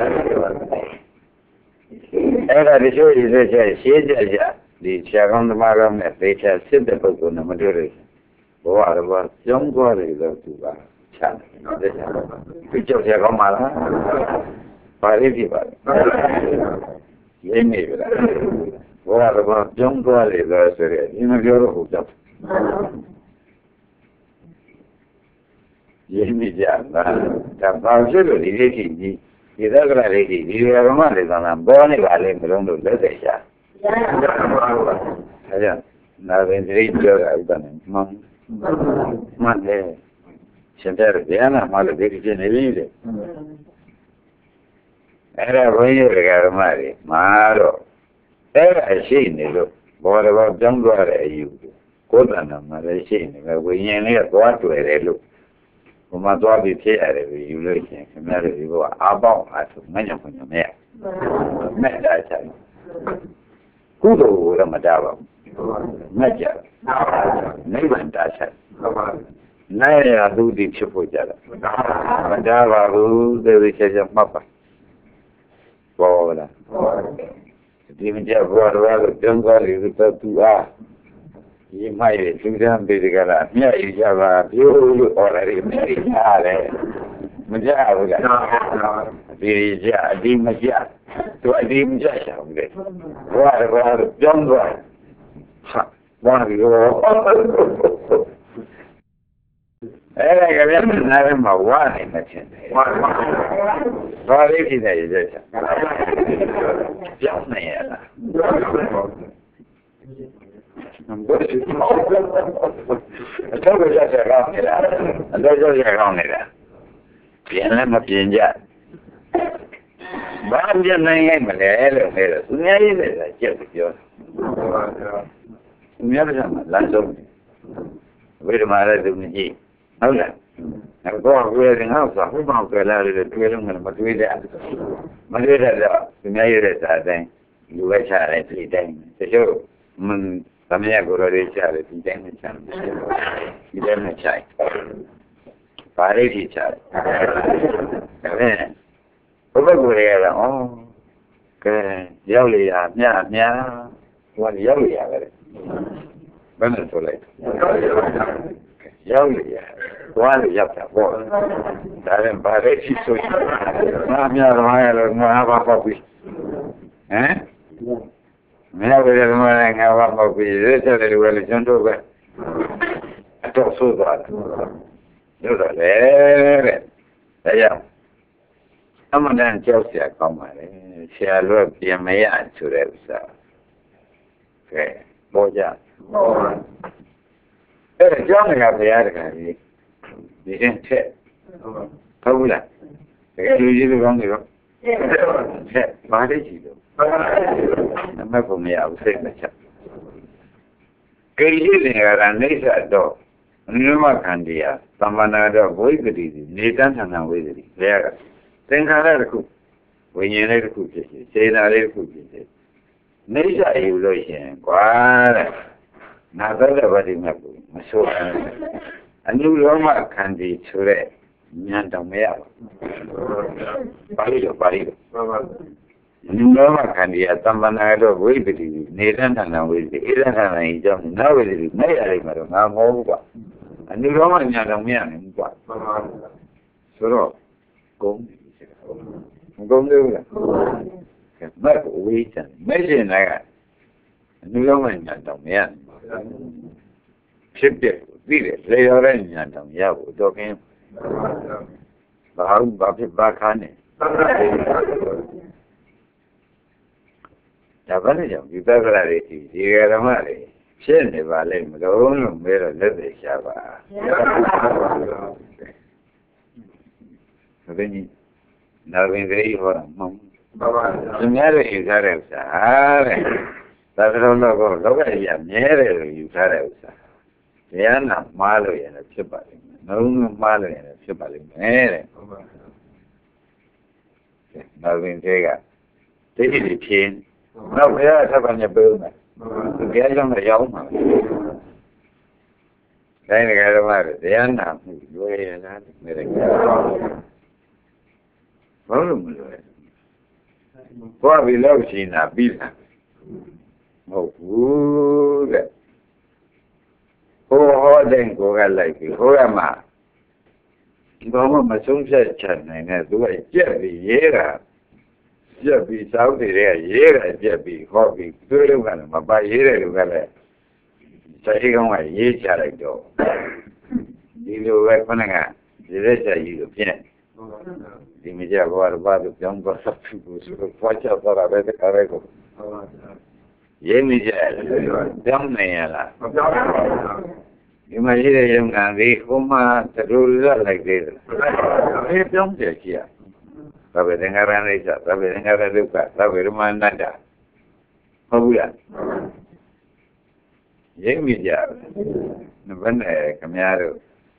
အဲ့ဒါဒီချို့ရေးတဲ့ရှင်းကြကြဒီဆရာကောင်းသမားကောင်းနဲ့သေချာစစ်တဲ့ပုဂ္ဂိုလ်နဲ့မတွေ့ရဘူးဘဝတော့ကျောင်းသွားတယ်လို့သူကချတယ်ဒီကြောက်ဆရာကောင်းပါလားပါရိတိပါရင်းနေပြီလားဘဝတော့ကျောင်းသွားတယ်လို့ဆိုရဲဒီမပြောတော့ဟုတ်ကြောက်ရင်းနေကြလားဒါဘာဖြစ်လို့ဒီလေးကြီးဒီသက်ကလေးကြီးဒီရမလေးကလည်းပေါ်နေပါလေမလုံးလို့လက်သက်ရှာအဲဒါနာရင်ဒီပြောတာဥပဒေမှန်မှန်တယ်ရှင်တဲ့ဗျာနာမှလည်းဒီကိနေပြီလေအဲ့ဒါဘုန်းကြီးတွေကဓမ္မတွေမာတော့အဲ့ဒါရှိနေလို့ဘောရဘောကြောင်းသွားတဲ့အယူကိုယ်တဏ္ဍာမှာလည်းရှိနေပဲဝိညာဉ်လေးကသွားတွေ့တယ်လို့ဘုမသွားပြီးဖြစ်ရတယ်ပြီးယူလို့ရှိရင်ခင်ဗျားတို့ဒီဘောအာပေါက်အားဆိုမညံ့ခွင့်မရမဲ့တာချင်ကုသိုလ်ကိုတော့မတားပါဘူးမဲ့ကြနိဗ္ဗာန်တားချက်နိုင်ရသူဒီဖြစ်ဖို့ကြတာမတားပါဘူးသေသေးချာချာမှတ်ပါပေါ်လာဒီမကြဘောရတော့ကျန်သွားလေတော့သူအားဒီမိုက်ရသူတန်းပေးကြလားမြတ်ရကြပါပြိုးလို့ဟောတယ်မြတ်ရရတယ်မကြဘူးလားဒီကြအဒီမကြသူအဒီမကြချအောင်လေဘောရဘောကြောင်းသွားဟာဘာလို့အဲ့ဒါကလည်းနားထဲမှာဝါနေမှချင်းတယ်ဘာလေးဖြစ်နေရကြကြောင်းနေရလားအတော့ကြရကောင်းနေတာအတော့ကြရကောင်းနေတာပြန်လည်းမပြင်ကြဘာပြန်နိုင်လိုက်မလဲလို့နေတော့သူများရေးတယ်ကြက်ပြောသူများကမှလမ်းဆုံးဝိဓမာလည်းသူမကြည့်ဟုတ်လားတော့ဝေရင်ဟောဆိုဟိုဘောက်ကလာတယ်တွေ့လို့မတွေ့တဲ့မတွေ့တဲ့တော့သူများရေးတဲ့စာတိုင်းလူဝဲချတယ်ဒီတိုင်းတချို့မသမယကိုယ်ရေးချတယ်ဒီတိုင်းနဲ့ချတယ်ဒီတိုင်းနဲ့ချိုက်ပါရိတိချတယ်ဒါပဲဘုဘကိုယ်ရတာဩကဲရောက်လေရမြတ်မြတ်ဟိုကရောက်လေရတယ်ဘယ်နဲ့ဆိုလိုက်ရောက်လေရသွားလေရောက်တာပေါ့ဒါလည်းပါရိတိဆိုငါမြတ်သမားရလို့ငါဘာပေါ့ပြီဟမ်မင်းတို့ကလည်းငါဘာပေါ့ပြီရဲတဲ့လူကလည်းကျွန်တော်ပဲအတော့ဆိုးသွားတယ်တို့တော့လေတဲ့ဒါကြောင့်အမှန်တန်ကြောက်เสียကောင်းပါလေဆရာတို့ပြင်မရဆိုတဲ့ဥစ္စာကဲပေါ်ကြပေါ်ပါအဲ့ဒါကြောင်းနေတာဘုရားတခါကြီးဒီရင်ထက်ဟုတ်ဘူးလားတကယ်လူကြီးလူကောင်းတွေတော့ထက်ပါလိမ့်ကြီးတော့နမကမရဘူးစိတ်မချကိရိနေရတာနေဆတော့အနိမခန္တီယာသမ္မာနာတော့ဝိကတိနေတန်းထန်ထန်ဝိကတိဘုရားကသင်္ခါရတစ်ခုဝိညာဉ်လေးတစ်ခုဖြစ်ဖြစ်စေနာလေးတစ်ခုဖြစ်ဖြစ်နေဆယူလို့ရှိရင်ကွာတဲ့နာသတ္တဗတိမြတ်ကိုမဆိုးဘူးအနုလောမခန္တီဆိုတဲ့ဉာဏ်တောင်မရဘူးပါဠိလိုပါဠိလိုအနုလောမခန္တီယာသမ္မာနာတော့ဝိကတိနေတန်းထန်ထန်ဝိကတိဣဒံခန္ဓာကြီးကြောင့်နာဝိကတိမဲ့ရလိမ့်မယ်တော့ငါမဟုတ်ဘူးကွာအနုလောမဉာဏ်တောင်မရနိုင်ဘူးကွာဆိုတော့ကုန်းမကုန်းသေးဘူးလားမက်ဝေးချင်မဲ့ရှင်လည်းကအနုလောမဉာဏ်တောင်မရနိုင်ဖြစ်တဲ့သိတယ်လေရောတဲ့ဉာဏ်တောင်ရဖို့တော့ကင်းဘာဟုတ်ဘာဖြစ်ဘာခါနေဒါပဲလေကြောင့်ဒီသက္ကရာတွေဒီဓမ္မတွေဖြစ်နေပါလေမလို့လို့မဲတော့လက်သေးရှာပါဘယ်နည်းနာဝင်ကြီးဟောတာမှန်ပါပါသူများတွေယူထားတဲ့ဥစ္စာတဲ့သက္ကရာတော့လောကကြီးကမြဲတယ်လို့ယူထားတဲ့ဥစ္စာတရားနာမှားလို့ရတယ်ဖြစ်ပါလိမ့်မယ်နှလုံးမှားလို့ရတယ်ဖြစ်ပါလိမ့်မယ်တဲ့နောက်ရင်သေးကသိတိတွေဖြင်းနောက်ဘုရားဆက်ပါညပြုံးတယ်ဘုရားကြောင့်လည်းရောက်မှာတိုင်းကဓမ္မတွေတရားနာမှုလွယ်ရလားနေတယ်ဘာလို့မလွယ်ဘာဘီလောက်ရှိနာပြီးတာမဟုတ်ဘူးတဲ့ဟိုဟောတဲ့ကိုကလိုက်ပြီးဟိုကမှဘာမှမဆုံးဖြတ်ချနိုင်တဲ့သူကကြက်ပြီးရေးတာကြက်ပြီးစောက်တွေကရေးတာကြက်ပြီးဟောပြီးသူတို့ကလည်းမပါရေးတဲ့လူကလည်းစိတ်ကောင်းကရေးချလိုက်တော့ဒီလိုပဲခဏကဒီရက်ချကြီးလို့ပြင်ဒီမကြဘောရပါတော့ကြောင်းပါဆက်ပြီးဆိုတော့ဖွာချသွားတာပဲတခါပဲကိုရင်းမိကြတယ်ပြောင်းနေရလားမပြောင်းပါဘူးဒီမှာရှိတဲ့ယုံနာလေးဟိုမှာတူရလိုက်သေးတယ်အေးပြောင်းပြကြည့်ရသဗ္ဗေသင်္ခါရအိစ္ဆသဗ္ဗေသင်္ခါရဒုက္ခသဗ္ဗေဓမ္မအနတ္တဟုတ်ဘူးလားရင်းမိကြတယ်ဘယ်နဲ့ခင်ဗျားတို့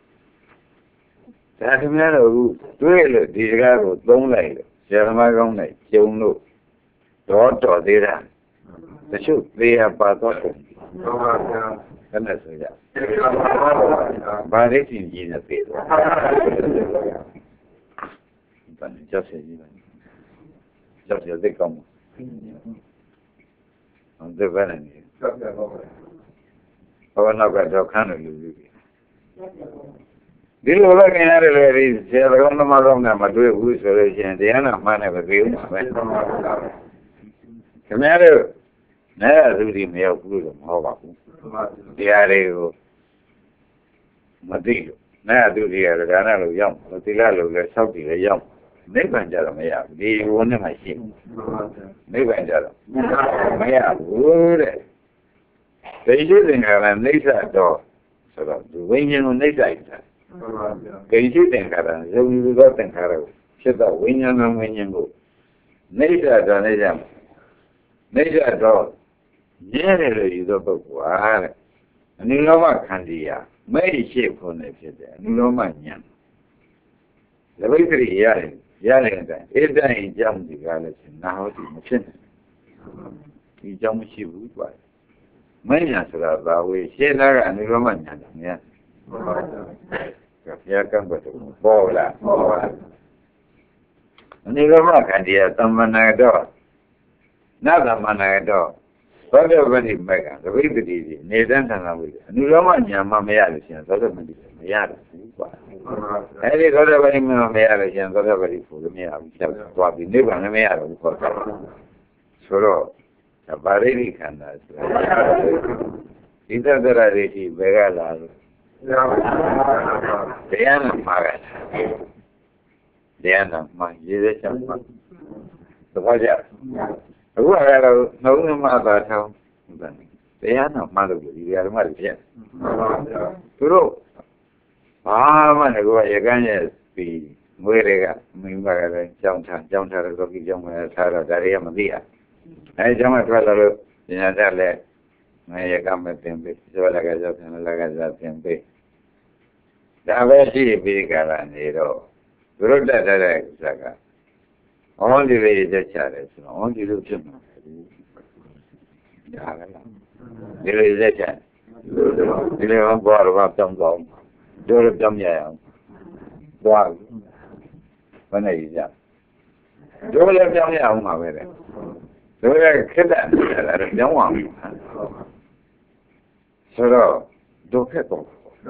ဒါခင်ဗျားတို့တွေးလို့ဒီစကားကိုသုံးလိုက်လို့ဆရာသမားကောင်းနဲ့ကျုံလို့တော့တော်သေးတာတချို့သေးရပါတော့တယ်ဟုတ်ပါဗျာခဏဆိုကြဘာလေးစီကြီးနေသေးတယ်ဘာနဲ့ကြောက်စီကြီးလဲကြောက်ရတဲ့ကောင်ဟောတဲ့ဘာလဲကြောက်ရတော့ဘာနောက်ကတော့ခန်းလို့လူကြီးဒီလိုလည်းခင်ရတယ်လေဒီဆရာတော်သမားတော်ကမတွေ့ဘူးဆိုလို့ရှိရင်တရားနာမှန်းနဲ့မသိဘူးပါပဲခင်ဗျားတို့နဲ့အသူဒီမရောက်ဘူးလို့မဟုတ်ပါဘူးတရားတွေကိုမသိလို့နဲ့အသူဒီကဒါနလို့ရောက်သီလလို့လည်းစောက်တည်လည်းရောက်နိဗ္ဗာန်ကြတော့မရဘူးဒီဘုံနဲ့မှရှိနိဗ္ဗာန်ကြတော့မရဘူးတဲ့သိရှိသင်္ခါရနိစ္စတော့ဆိုတော့ဒီဝိညာဉ်ကိုနိစ္စလိုက်တာဂိရှိသင်္ခါရယုံကြည်သောသင်္ခါရကိုဖြစ်သောဝိညာဏဝိညာဉ်ကိုနိစ္စတော့နေကြမှာနိစ္စတော့ညဲတယ်လို့ယူသောပုဂ္ဂိုလ်အားတဲ့အနိလောမခန္တီယာမဲ့ရှိဖို့နေဖြစ်တယ်အနိလောမဉာဏ်လဘိတ္တိရတယ်ရတယ်တဲ့ဧတံအကြောင်းဒီကားလည်းရှင်နာဟောတိမဖြစ်နဲ့ဒီအကြောင်းမရှိဘူးတွားမဲ့ညာဆိုတာဘာဝေရှင်းလာကအနိလောမဉာဏ်တယ်မြတ်ဟုတ်ပါဘူးဘုရားကံဘတ်ပေါ်လာပေါ်ပါအနိလောမခန္တီယာသမ္မနာတော့နတ်သမ္မနာတော့သောတပတိမက်ကသဘိတ္တိကြီးနေတဲ့ဌာနဝိအနုလောမညာမမရလို့ရှိရင်သောတပတိမရဘူးကွာအဲဒီသောတပတိမမရလို့ရှိရင်သောတပတိဖို့မရဘူးချက်သွားပြီးနိဗ္ဗာန်လည်းမရတော့ဘူးခေါ်တာဆိုတော့ဗာရိတိခန္ဓာဆိုတာဒီသတ္တရရိတိဘယ်ကလာလို့တရားနာမှာကတရားနာမှာရေးတဲ့ချက်မှာသဘောကျအခုကတော့နှုံးနှမသာထောင်းတရားနာမှလို့ဒီဓမ္မတွေဖြစ်သူတို့ဘာမှလည်းကိုယ်ရကန်းရဲ့ပြီးငွေတွေကမိမကလည်းကြောင်းထားကြောင်းထားတော့ဒီကြောင်းမှာထားတော့ဒါတွေကမသိရအဲကြောင်းမှာထွက်လာလို့ဉာဏ်တက်လဲငါရကမ်းမတင်ပြီဆိုလာကကြောက်တယ်လာကကြောက်တင်ပြီဒါပဲရှိပြီးကြတာနေတော့သူတို့တက်တဲ့ဥစ္စာကဩောဒီလေးရက်ချတယ်ဆိုတော့ဩဒီလိုဖြစ်မှာဒါလည်းဒီလိုရက်ချဒီလိုဘောရဘာတောင်းတော့တို့ပြောင်းရအောင်သွားဘယ်နဲ့ရကြတို့လည်းပြောင်းရအောင်ပါပဲတဲ့တို့လည်းခက်တယ်လည်းပြောင်းအောင်ဆိုတော့တို့ခက်တော့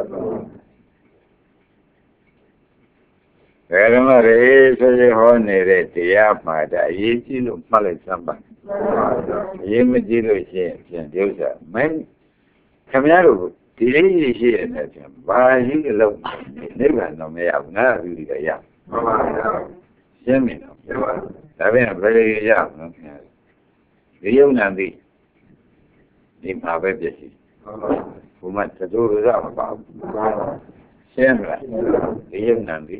ဘယ်တော့မှရေးဆွေးဟောနေတဲ့တရားမှာဒါအရေးကြီးလို့မှတ်လိုက်စမ်းပါအရေးမကြီးလို့ရှိရင်ပြန်ဒီဥစ္စာမင်းခင်ဗျားတို့ဒီလေးကြီးရှိရတဲ့ပြန်ဘာကြီးလို့နိဗ္ဗာန်တော့မရဘူးငါ့အပြုတွေကရမှန်ပါဗျာရှင်းပြီနော်ဒါပြန်ဘယ်လိုရမလဲခင်ဗျာဒီယုံနာသိဒီမှာပဲပြည့်စုံဘုမတတူရမပါဘူးရှင်းလားဒီယုံနာသိ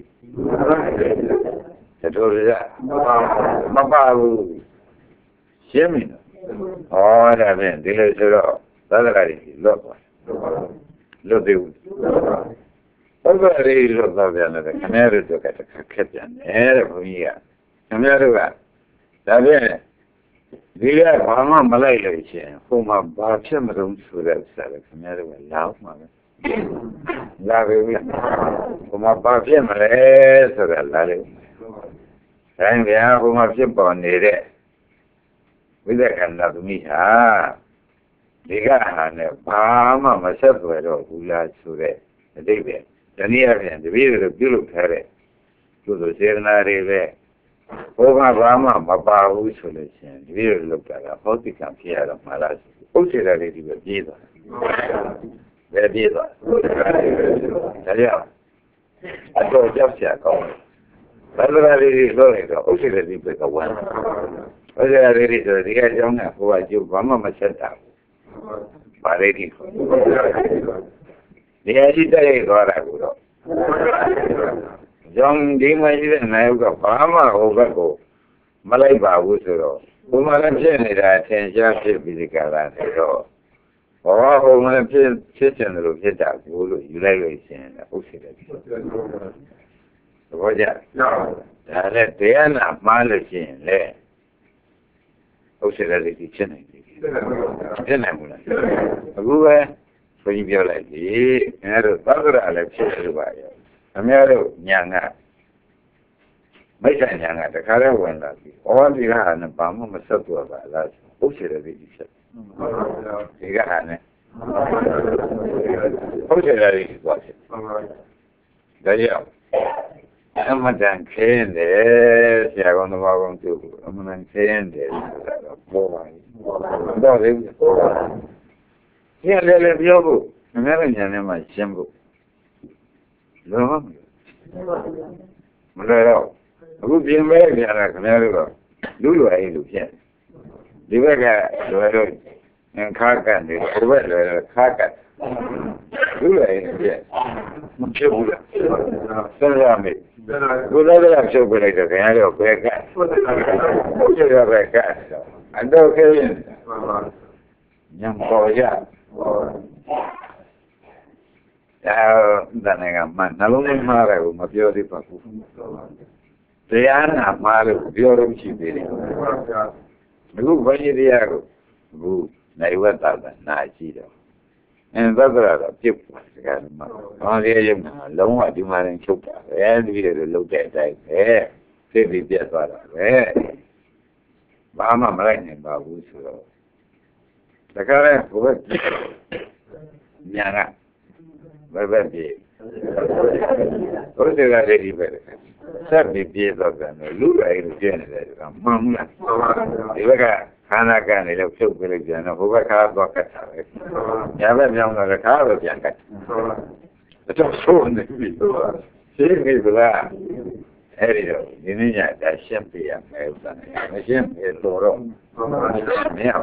တတူရမပါဘူးရှင်းပြီနော်ဟောဒါပြန်ဒီလိုဆိုတော့သဒ္ဒရာကြီးလွတ်သွားလွတ်သေးဘူးသဒ္ဒရာကြီးလွတ်သွားပြန်တယ်ခင်ဗျားတို့ကတခါခက်ပြန်တယ်တဲ့ဘုန်းကြီးကခင်ဗျားတို့ကဒါဖြင့်ဒီကဘာမှမလိုက်လို့ရှိရင်ဟိုမှာဘာဖြစ်မလို့ဆိုတဲ့ဥစ္စာလေခင်ဗျားတို့ကလာအောင်ပါပဲလာပြီဟိုမှာဘာဖြစ်မလဲဆိုတာလာလေဒါရင်ဗျာဟိုမှာဖြစ်ပေါ်နေတဲ့ဝိသကန္တသမီးဟာဒီကဟာနဲ့ဘာမှမဆက်သွယ်တော့ဘူးလားဆိုတဲ့အတိတ်ပဲဒီနည်းအားဖြင့်တပည့်တို့ပြုလုပ်ထားတဲ့ကုသိုလ်စေတနာတွေပဲဘုရားဘာမှမပါဘူးဆိုလို့ရှိရင်တပည့်တို့လုပ်တာကဟောတိကံဖြစ်ရတော့မှလားဥစ္စေတာလေးဒီပဲပြေးသွားတယ်ပြေးသွားဒါကြောင့်အတော့ကြောက်ရကောင်းတယ်ဘယ်လိုလဲဒီလိုလေတော့ဥစ္စေတာလေးပဲကဝမ်းဥစ္စေတာလေးဆိုဒီကအကြောင်းကဟိုကကျုပ်ဘာမှမဆက်တာပါလေဒီဒီအရှိတဲ့သွားတာကိုတော့ကြောင့်ဒီမှာရှိတဲ့နိုင်ကဘာမှဟိုဘက်ကိုမလိုက်ပါဘူးဆိုတော့ဘုမလည်းဖြစ်နေတာအထင်ရှားဖြစ်ပြီးဒီကလာနေတော့ဘောဟိုမလည်းဖြစ်ဖြစ်တယ်လို့ဖြစ်တာကိုလို့ယူလိုက်လို့ရှင်ဥစ္စေတယ်သဘောကျဒါလည်းတရားနာမှားလို့ရှိရင်လေဥစ္စေတယ်ဒီဖြစ်နေတယ်ဖြစ်နိုင်ဘူးလားအခုပဲဘုန်းကြီးပြောလိုက်ပြီအဲဒါသက္ကရာလည်းဖြစ်လို့ပါရဲ့အများတို့ညာကမိစ္ဆာညာကတခါတည်းဝင်လာပြီဩဒီကဟာနဲ့ဘာမှမဆက်တော့ပါလားဥစ္စေတတိဖြစ်ဒီကဟာနဲ့ဥစ္စေတတိဖြစ်သွားတယ်ဒါကြောင့်အမတန်ခင်းတယ်ဆရာကောင်းတော်ကောင်းသူအမတန်ခင်းတယ်ဆိုတာတော့ပေါ်ပါပြီတော့လေဒီလည်းလည်းပြောဖို့အများကြီးညာထဲမှာရှင်းဖို့လောမလဲတော့အခုပြင်မဲ့ကြတာခင်ဗျားတို့ကလူလွယ်ရေးလူဖြစ်ဒီဘက်ကလွယ်တော့ခါကန်တယ်ဟိုဘက်လွယ်တော့ခါကန်လူလွယ်ရေးဖြစ်မဖြစ်ဘူးလားဆက်ရမယ်ကိုယ်တော်ကဖြုတ်ပြလိုက်တော့ခင်ဗျားတို့ဘက်ကဟုတ်ကြရဘက်ကအတော့ခဲရင်ညံပေါ်ရဒါဒါနဲ့ကမှနှလုံးသွင်းမှားတယ်ကိုမပြောသေးပါဘူးတရားနာမှားလို့ပြောလို့ရှိသေးတယ်အခုဘယ်ကြီးတရားကိုအခုနိုင်ဝတ်တာနာကြည့်တော့အဲသက္ကရာတော့ပြုတ်ပါတယ်ကဲမှာဘာလဲရုံနာလုံးဝဒီမှာရင်ချုပ်တာပဲဒီလိုလုပ်တဲ့အတိုင်းပဲစိတ်ပြီးပြတ်သွားတာပဲဘာမှမလိုက်နိုင်ပါဘူးဆိုတော့တခါလဲဘုရားညာကဘယ်ဘက်ပြေဘုရားကလေးပဲဆက်ပြီးပြေတော့တယ်လူတိုင်းလူကျင်းနေတယ်ကမှန်ဘူးလားဒီဘက်ကခန္ဓာကနေလို့ဖြုတ်ပြလိုက်ပြန်တော့ဘုရားခါတော့ကတ်တာပဲညာဘက်မြောင်းတော့ခါတော့ပြန်ကတ်တော့ဆိုးနေပြီရှင်းပြီလားအဲ့ဒီတော့ဒီနေ့ညဒါရှင်းပြရမယ်ဥစ္စာမရှင်းပြတော့တော့မရပါ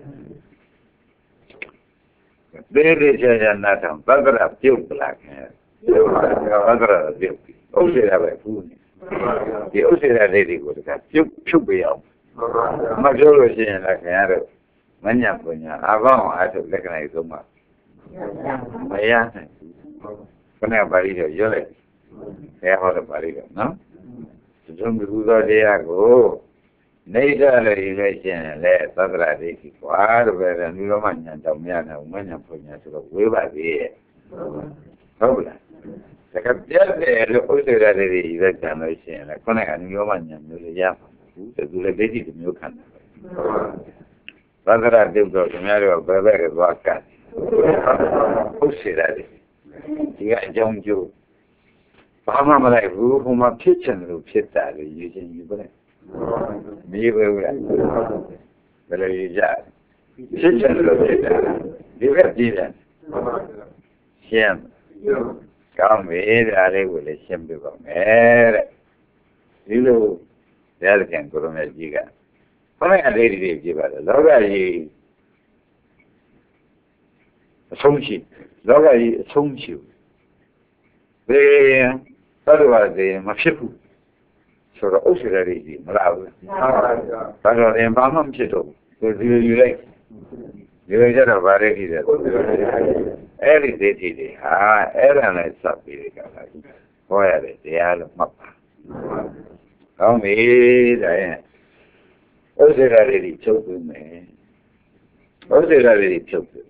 ဘူးသေရချာချာနာထောင်သက္ကရာပြုတ်ပလာခင်သက္ကရာပြုတ်ဥစ္စေရပဲဘူးဒီဥစ္စေရလေးတွေကိုတကပြုတ်ဖြုတ်ပြအောင်မပြောလို့ရှိရင်လည်းခင်ဗျားတို့မညံ့ပညာအဘောင်းအားထုတ်လက္ခဏာဆုံးမှာမရနိုင်ဘူးခဏပါဠိတော့ရွတ်လိုက်ဘယ်ဟောတော့ပါဠိတော့နော်သုံးခုသောတရားကိုနေကြလို့ရလို့ရှိရင်လည်းသက္ကရာဒိဋ္ဌိကွာတော့ပဲလူတော်မှညာတောင်မရနိုင်ဘူးမညာဖွညာဆိုတော့ဝေးပါသေးရဲ့ဟုတ်လားတကယ်ပြတ်တယ်လို့ဥစ္စေရတွေရည်ကြံလို့ရှိရင်လည်းခုနကလူတော်မှညာမျိုးလေးရမှာဘူးသူလည်းဒိဋ္ဌိတစ်မျိုးခံတယ်သက္ကရာဒိဋ္ဌိတော့ခင်ဗျားတို့ဘယ်ဘက်ကသွားကတ်ဥစ္စေရတွေဒီကအကြောင်းကျိုးဘာမှမလိုက်ဘူးဟိုမှာဖြစ်ချင်လို့ဖြစ်တာလေယူချင်းယူပါလေမယူဘူးလားဘယ်လိုယူကြဖြစ်ချင်လို့ဖြစ်တာဒီဘက်ကြည့်တယ်ရှင်းကောင်းပြီဒါလေးကိုလည်းရှင်းပြပါမယ်တဲ့ဒီလိုတရားကျန်ကိုရမေကြီးကဘယ်နဲ့အလေးတွေပြပါလဲလောကကြီးအဆုံးရှိလောကကြီးအဆုံးရှိဘယ်သတ္တဝါတွေမဖြစ်ဘူးဆိုတော့ဥစ္စေရတွေကြီးမလားဘူးဒါတော့ရင်ဘာမှမဖြစ်တော့ဘူးဒီလိုယူလိုက်ဒီလိုကြတော့ဗာရိတိတယ်အဲ့ဒီဒိဋ္ဌိတွေဟာအဲ့ဒါနဲ့စပ်ပြီးကြတာဟောရတယ်တရားလို့မှတ်ပါကောင်းပြီဒါရင်ဥစ္စေရာတွေချုပ်ပြီးမယ်ဥစ္စေရာတွေချုပ်ပြီး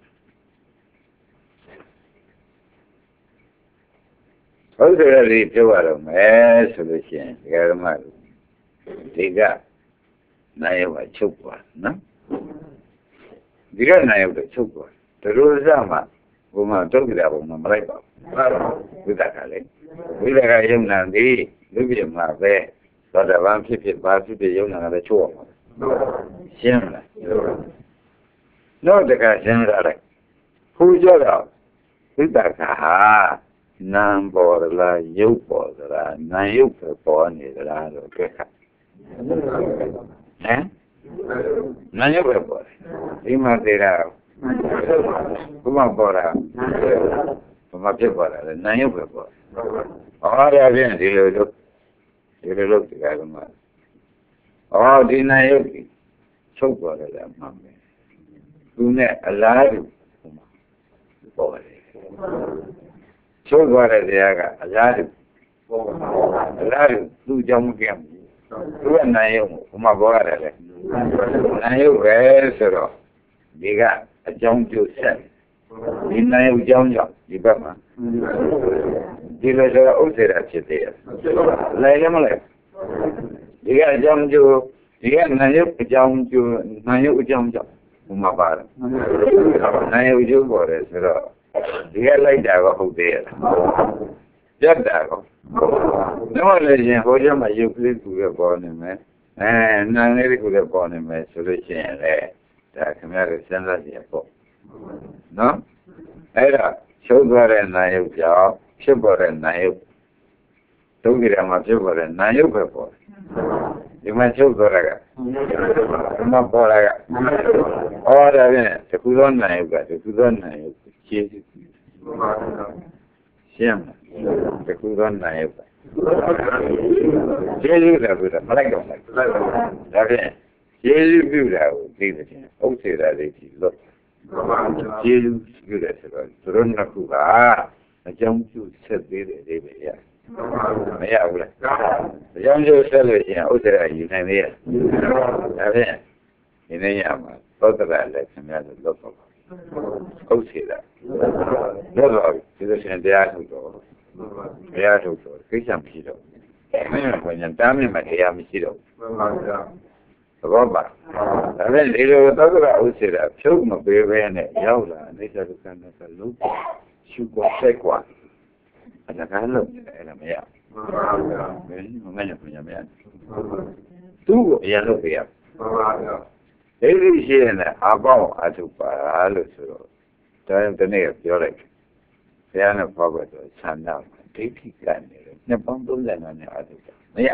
ဥစ္စေရာတွေချုပ်ရတော့မယ်ဆိုလို့ရှိရင်ဒီကရမဒီကနိုင်ရောချုပ်သွားနော်ဒီကနိုင်ရောချုပ်သွားတရူစမှာဘုမတုတ်ကြတာဘုမမလိုက်ပါဘူးဝိသကလည်းဝိသကယုံနာသည်လူပြမှာပဲသောတပန်ဖြစ်ဖြစ်ပါဖြစ်ဖြစ်ယုံနာကလည်းချိုးအောင်ရှင်းလားနောက်တကရှင်းရလိုက်ခူးကြတော့ဝိသကဟာနာမ်ပေါ်လားယုတ်ပေါ်လားနာယုတ်ပဲပေါ်နေသလားလို့ကြက်ခါဟမ်နာယုတ်ပဲပေါ်ဒီမှာသေးတာဘုမပေါ်တာဘုမဖြစ်ပေါ်တာလေနာယုတ်ပဲပေါ်ဟောရပြန်ဒီလိုလို့ဒီလိုလို့ဒီကကမှာဟောဒီနာယုတ်ချုပ်ပေါ်တယ်အမှန်ပဲသူနဲ့အလားတူပေါ်တယ်ချုပ်သွားတဲ့တရားကအလားတူအလားတူသူ့ကြောင့်မကင်းဘူးသူကနာယုတ်ဘုမပေါ်ရတယ်လေနာယုတ်ပဲဆိုတော့ဒီကအကြောင်းကျိုးဆက်ဒီနာယုတ်အကြောင်းကြောင့်ဒီဘက်မှာဒီလိုဆိုတော့ဥစ္စေတာဖြစ်သေးတယ်လည်းလည်းမလဲဒီကအကြောင်းကျိုးဒီကနာယုတ်အကြောင်းကျိုးနာယုတ်အကြောင်းကြောင့်ဘုမပါတယ်နာယုတ်ကျိုးပေါ်တယ်ဆိုတော့ဒီကလိုက်တာကဟုတ်သေးရဲ့ပြတ်တာကောတော့လည်းရှင်ဟိုကျမှရုပ်ကလေးကူရပေါ်နေမယ်အဲနာငယ်လေးကူရပေါ်နေမယ်ဆိုလို့ရှိရင်လေဒါခင်ဗျားတို့စဉ်းစားကြည့်ပေါ့နော်အဲ့ဒါချုပ်သွားတဲ့နာယုတ်ကြောင့်ဖြစ်ပေါ်တဲ့နာယုတ်ဒုက္ခရမှာဖြစ်ပေါ်တဲ့နာယုတ်ပဲပေါ်ဒီမှာချုပ်သွားတာကဒီမှာပေါ်လာကဟောဒါဖြင့်တခုသောနာယုတ်ကတခုသောနာယုတ်ရှင်းရှင်းတခုသောနာယုတ်ရှင်းလို့လည်းပြောမလိုက်တော့လိုက်ဒါဖြင့်ကျေးဇူးပြုတာကိုသိတဲ့ချင်းဥစ္စေတာလေးကြီးလွတ်ကျေးဇူးပြုတယ်ဆိုတော့သူတို့နှစ်ခုကအကြောင်းပြုဆက်သေးတယ်လေးပဲရမရဘူးလားအကြောင်းပြုဆက်လို့ရှိရင်ဥစ္စေတာယူနိုင်သေးရဲ့ဒါဖြင့်ဒီနေ့ရမှာသောတရလည်းခင်ဗျားတို့လွတ်တော့ဥစ္စေတာလွတ်တော့ဒီလိုရှင်တရားထုတ်တော့တရားထုတ်တော့ကိစ္စမရှိတော့မင်းကညာတားမြင်မှတရားမရှိတော့ဘောပါဒါနဲ့ဒီလိုသောကရဥစ္စေတာဖြုတ်မပေးဘဲနဲ့ရောက်လာအိဋ္ဌဒုက္ခနဲ့ကလုံးရှုကွာဆက်ကွာအနာကလုံးအဲ့ဒါမရဘူးဘယ်မှမနဲ့ပြန်မရသူ့ကိုအရင်လုပ်ပေးရဒိဋ္ဌိရှိရင်အပေါင်းအထုပါလို့ဆိုတော့ဒါရင်ဒီနေ့ပြောလိုက်ဘုရားနဲ့ဘောဘတ်တော့ဆန္ဒဒိဋ္ဌိကနေတယ်နှစ်ပေါင်းသုံးဆယ်နဲ့အထုပါမရ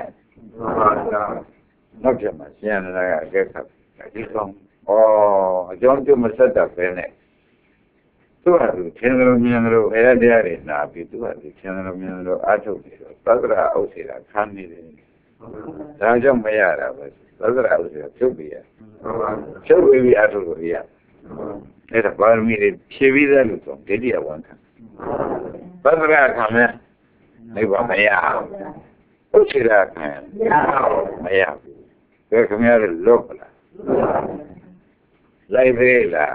နောက်ကျမှဆရာနာကအကဲခတ်ဒီကောင်ဩအကြောင်းကျမဆက်တာပဲနဲ့သူကသူသင်္ကန်းမြင်လို့ဘယ်တရားတွေနာပြီးသူကသူသင်္ကန်းမြင်လို့အားထုတ်ပြီးတော့သက္ကရာဥစ္စေတာခံနေတယ်ဒါကြောင့်မရတာပဲသက္ကရာဥစ္စေတာဖြုတ်ပြီးရဖြုတ်ပြီးအားထုတ်လို့ရအဲ့ဒါပါရမီတွေဖြည့်ပြီးသားလို့ဆိုဒိဋ္ဌိယဝန်ခံသက္ကရာခံမယ်နေပါမရဥစ္စေတာခံမရဘူးဘယ်ခင်ဗျားတို့လွတ်လားလိုက်သေးလား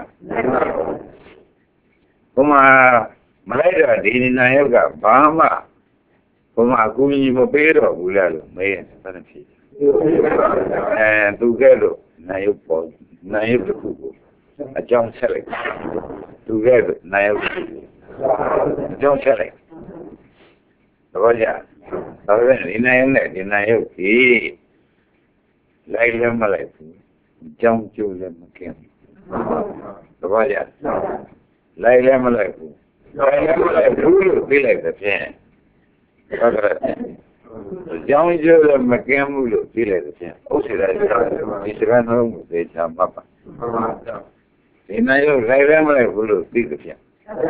ဘုမမလိုက်တော့ဒီနာယုတ်ကဘာမှဘုမအကူကြီးမပေးတော့ဘူးလားလို့မေးရင်ဘာနဲ့ဖြစ်အဲသူကဲလို့နာယုတ်ပေါ်နာယုတ်တစ်ခုကိုအကြောင်းဆက်လိုက်သူကဲလို့နာယုတ်အကြောင်းဆက်လိုက်တော့ကြာဒါပေမဲ့ဒီနာယုတ်နဲ့ဒီနာယုတ်ဒီလိုက်လည်းမလိုက်ဘူးကြောင်းကျိုးလည်းမကင်းဘူးဘာရလိုက်လည်းမလိုက်ဘူးလိုက်လည်းမလိုက်ဘူးလို့သိလိုက်တဲ့ဖြင့်ဟုတ်ကဲ့ကြောင်းကျိုးလည်းမကင်းဘူးလို့သိလိုက်တဲ့ဖြင့်ဥစ္စေတာဒီစကားလုံးကိုသိချာမှတ်ပါဒီနိုင်ရောလိုက်လည်းမလိုက်ဘူးလို့သိတဲ့ဖြင့်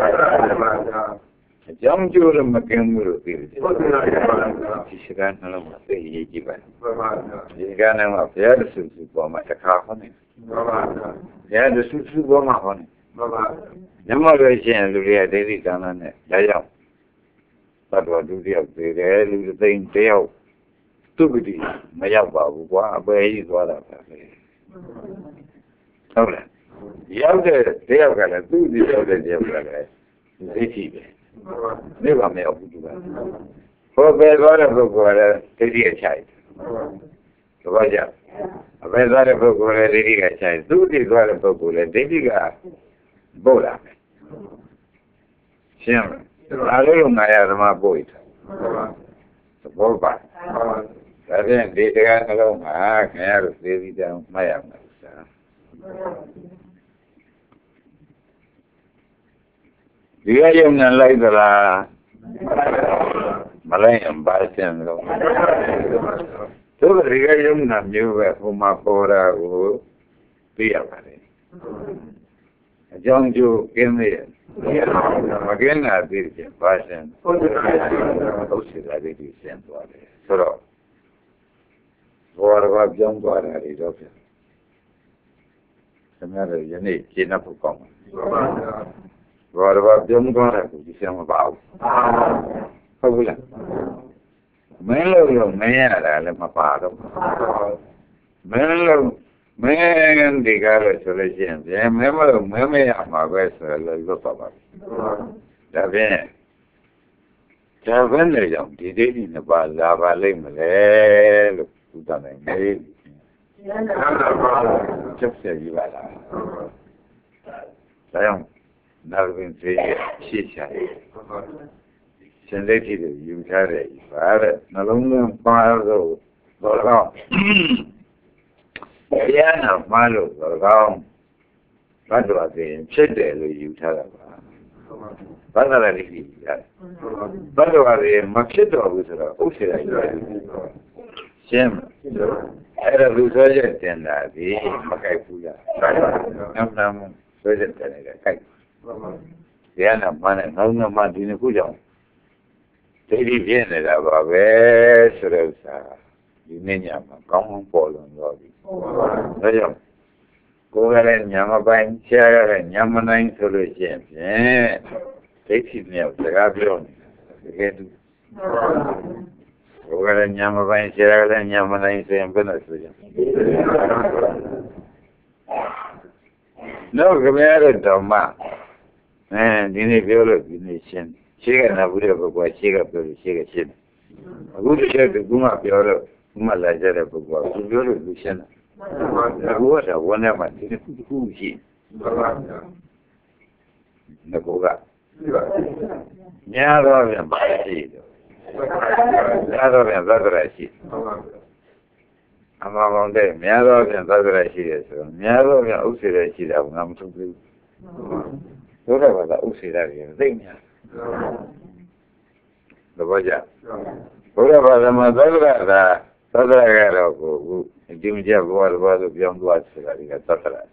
အကြောင်းကျိုးလည်းမကင်းဘူးလို့သိတယ်ဒီစကားနှလုံးမှာသိရေးကြည့်ပါဒီစကားနှလုံးမှာဘုရားစုစုပေါ်မှာတစ်ခါဟောနေဘုရားစုစုပေါ်မှာဟောနေညမလို့ရှိရင်လူတွေကဒိဋ္ဌိကံနဲ့ဒါကြောင့်သတ္တဝါဒုတိယသေးတယ်လူသိန်းတယောက်သူကတိမရောက်ပါဘူးကွာအပေကြီးသွားတာပဲဟုတ်လားရောက်တဲ့တယောက်ကလည်းသူ့ဒီရောက်တဲ့တယောက်ကလည်းသိရှိတယ်ဒီကမရောက်ဘူးသူကဘောပဲသွားတဲ့ပုဂ္ဂိုလ်ကလည်းဒိဋ္ဌိအချိုက်သဘောကျအပဲသွားတဲ့ပုဂ္ဂိုလ်လည်းဒိဋ္ဌိကချိုက်သူ့ဒီသွားတဲ့ပုဂ္ဂိုလ်လည်းဒိဋ္ဌိကပို့လာမယ်ရှင်းလားဒါလို့ငါရသမားပို့တယ်သဘောပါဒါဖြင့်ဒီတရားနှလုံးမှာခင်ဗျားတို့သေပြီးတောင်မှတ်ရမှာသာဒီကယုံနဲ့လိုက်သလားမလိုက်ရင်ပါစင်လို့သူကဒီကယုံနဲ့မျိုးပဲဟိုမှာပေါ်တာကိုသိရပါတယ်အကြောင်းကျိုးကင်းသေးတယ်မကင်းတာသိတယ်ပါစင်ဟုတ်စီတာလေးဒီစင်သွားတယ်ဆိုတော့ဘောရကပြောင်းသွားတယ်တော့ပြန်ခင်ဗျားတို့ယနေ့ရှင်းဖို့ကောင်းတယ်ဘောရကပြောင်းသွားတယ်ကိုဒီစင်မပါဘူးဟုတ်ဘူးလားမင်းလို့လို့မင်းရတာလည်းမပါတော့မင်းလို့မင်းဒီကားလို့ဆိုလို့ရှိရင်ဘယ်မင်းမလို့မင်းမရမှာပဲဆိုလို့လွတ်သွားပါဘူးဒါဖြင့်ဒါဘယ်နဲ့ကြောင့်ဒီဒိဋ္ဌိနှစ်ပါးလာပါလိမ့်မလဲလို့ဘုရားနိုင်နေချက်ဆက်ကြည့်ပါလားဒါကြောင့်နာရင်းသေးရှေ့ချတယ်ရှင်ဒိဋ္ဌိတွေယူထားတယ်ပါတဲ့နှလုံးသွင်းပါတော့တော့ကောင်းတရားနာမှလို့တော့ကောင်းဘတ်တော်သိရင်ဖြစ်တယ်လို့ယူထားတာပါဘာသာလည်းဒီရတယ်ဘတ်တော်သိရင်မဖြစ်တော့ဘူးဆိုတော့ဥစ္စေတိုင်းရှင်းအဲ့ဒါလူဆိုရက်တင်တာဒီမကြိုက်ဘူးလားနမ်နမ်ဆိုရက်တင်တယ်ကြိုက်တရားနာမှနဲ့ငေါင်းငါမှဒီနှစ်ခုကြောင့်ဒိဋ္ဌိပြည့်နေတာပါပဲဆိုတဲ့ဥစ္စာဒီနေ့ညမှာကောင်းကောင်းပေါ်လွန်တော့ပြီဒါကြောင့်ကိုယ်ကလည်းညမပိုင်းဆရာကလည်းညမနိုင်ဆိုလို့ရှိရင်ဖြင့်ဒိဋ္ဌိမြောက်စကားပြောနေတာတကယ်တူကိုယ်ကလည်းညမပိုင်းဆရာကလည်းညမနိုင်ဆိုရင်ဘယ်လိုဆိုကြတော့ကြရတဲ့ဓမ္မအဲဒီနေ့ပြောလို့ဒီနေ့ရှင်းရှင်းကနာဘူးတဲ့ပုဂ္ဂိုလ်ရှင်းကပြောလို့ရှင်းကရှင်းအခုတည်းကဘုမပြောတော့ဘုမလာကြတဲ့ပုဂ္ဂိုလ်ကသူပြောလို့သူရှင်းတာအခုကတော့ဝန်ထဲမှာဒီတစ်ခုတစ်ခုရှိငါကညာတော့ပြန်ပါရှိတော့ညာတော့ပြန်သတ္တရရှိအမှန်ကောင်းတဲ့ညာတော့ပြန်သတ္တရရှိတယ်ဆိုတော့ညာတော့ပြန်ဥစ္စေရရှိတာကငါမထုတ်ဘူးဘုရားကဥစ္စေရကြီးသိညာသဘောကျဘုရားဘာသာမှာသတ္တရကသတ္တရကတော့ကိုဒီမကျဘောရဘောဆိုပြောင်းသွားဆိုတာဒီကသတ္တရ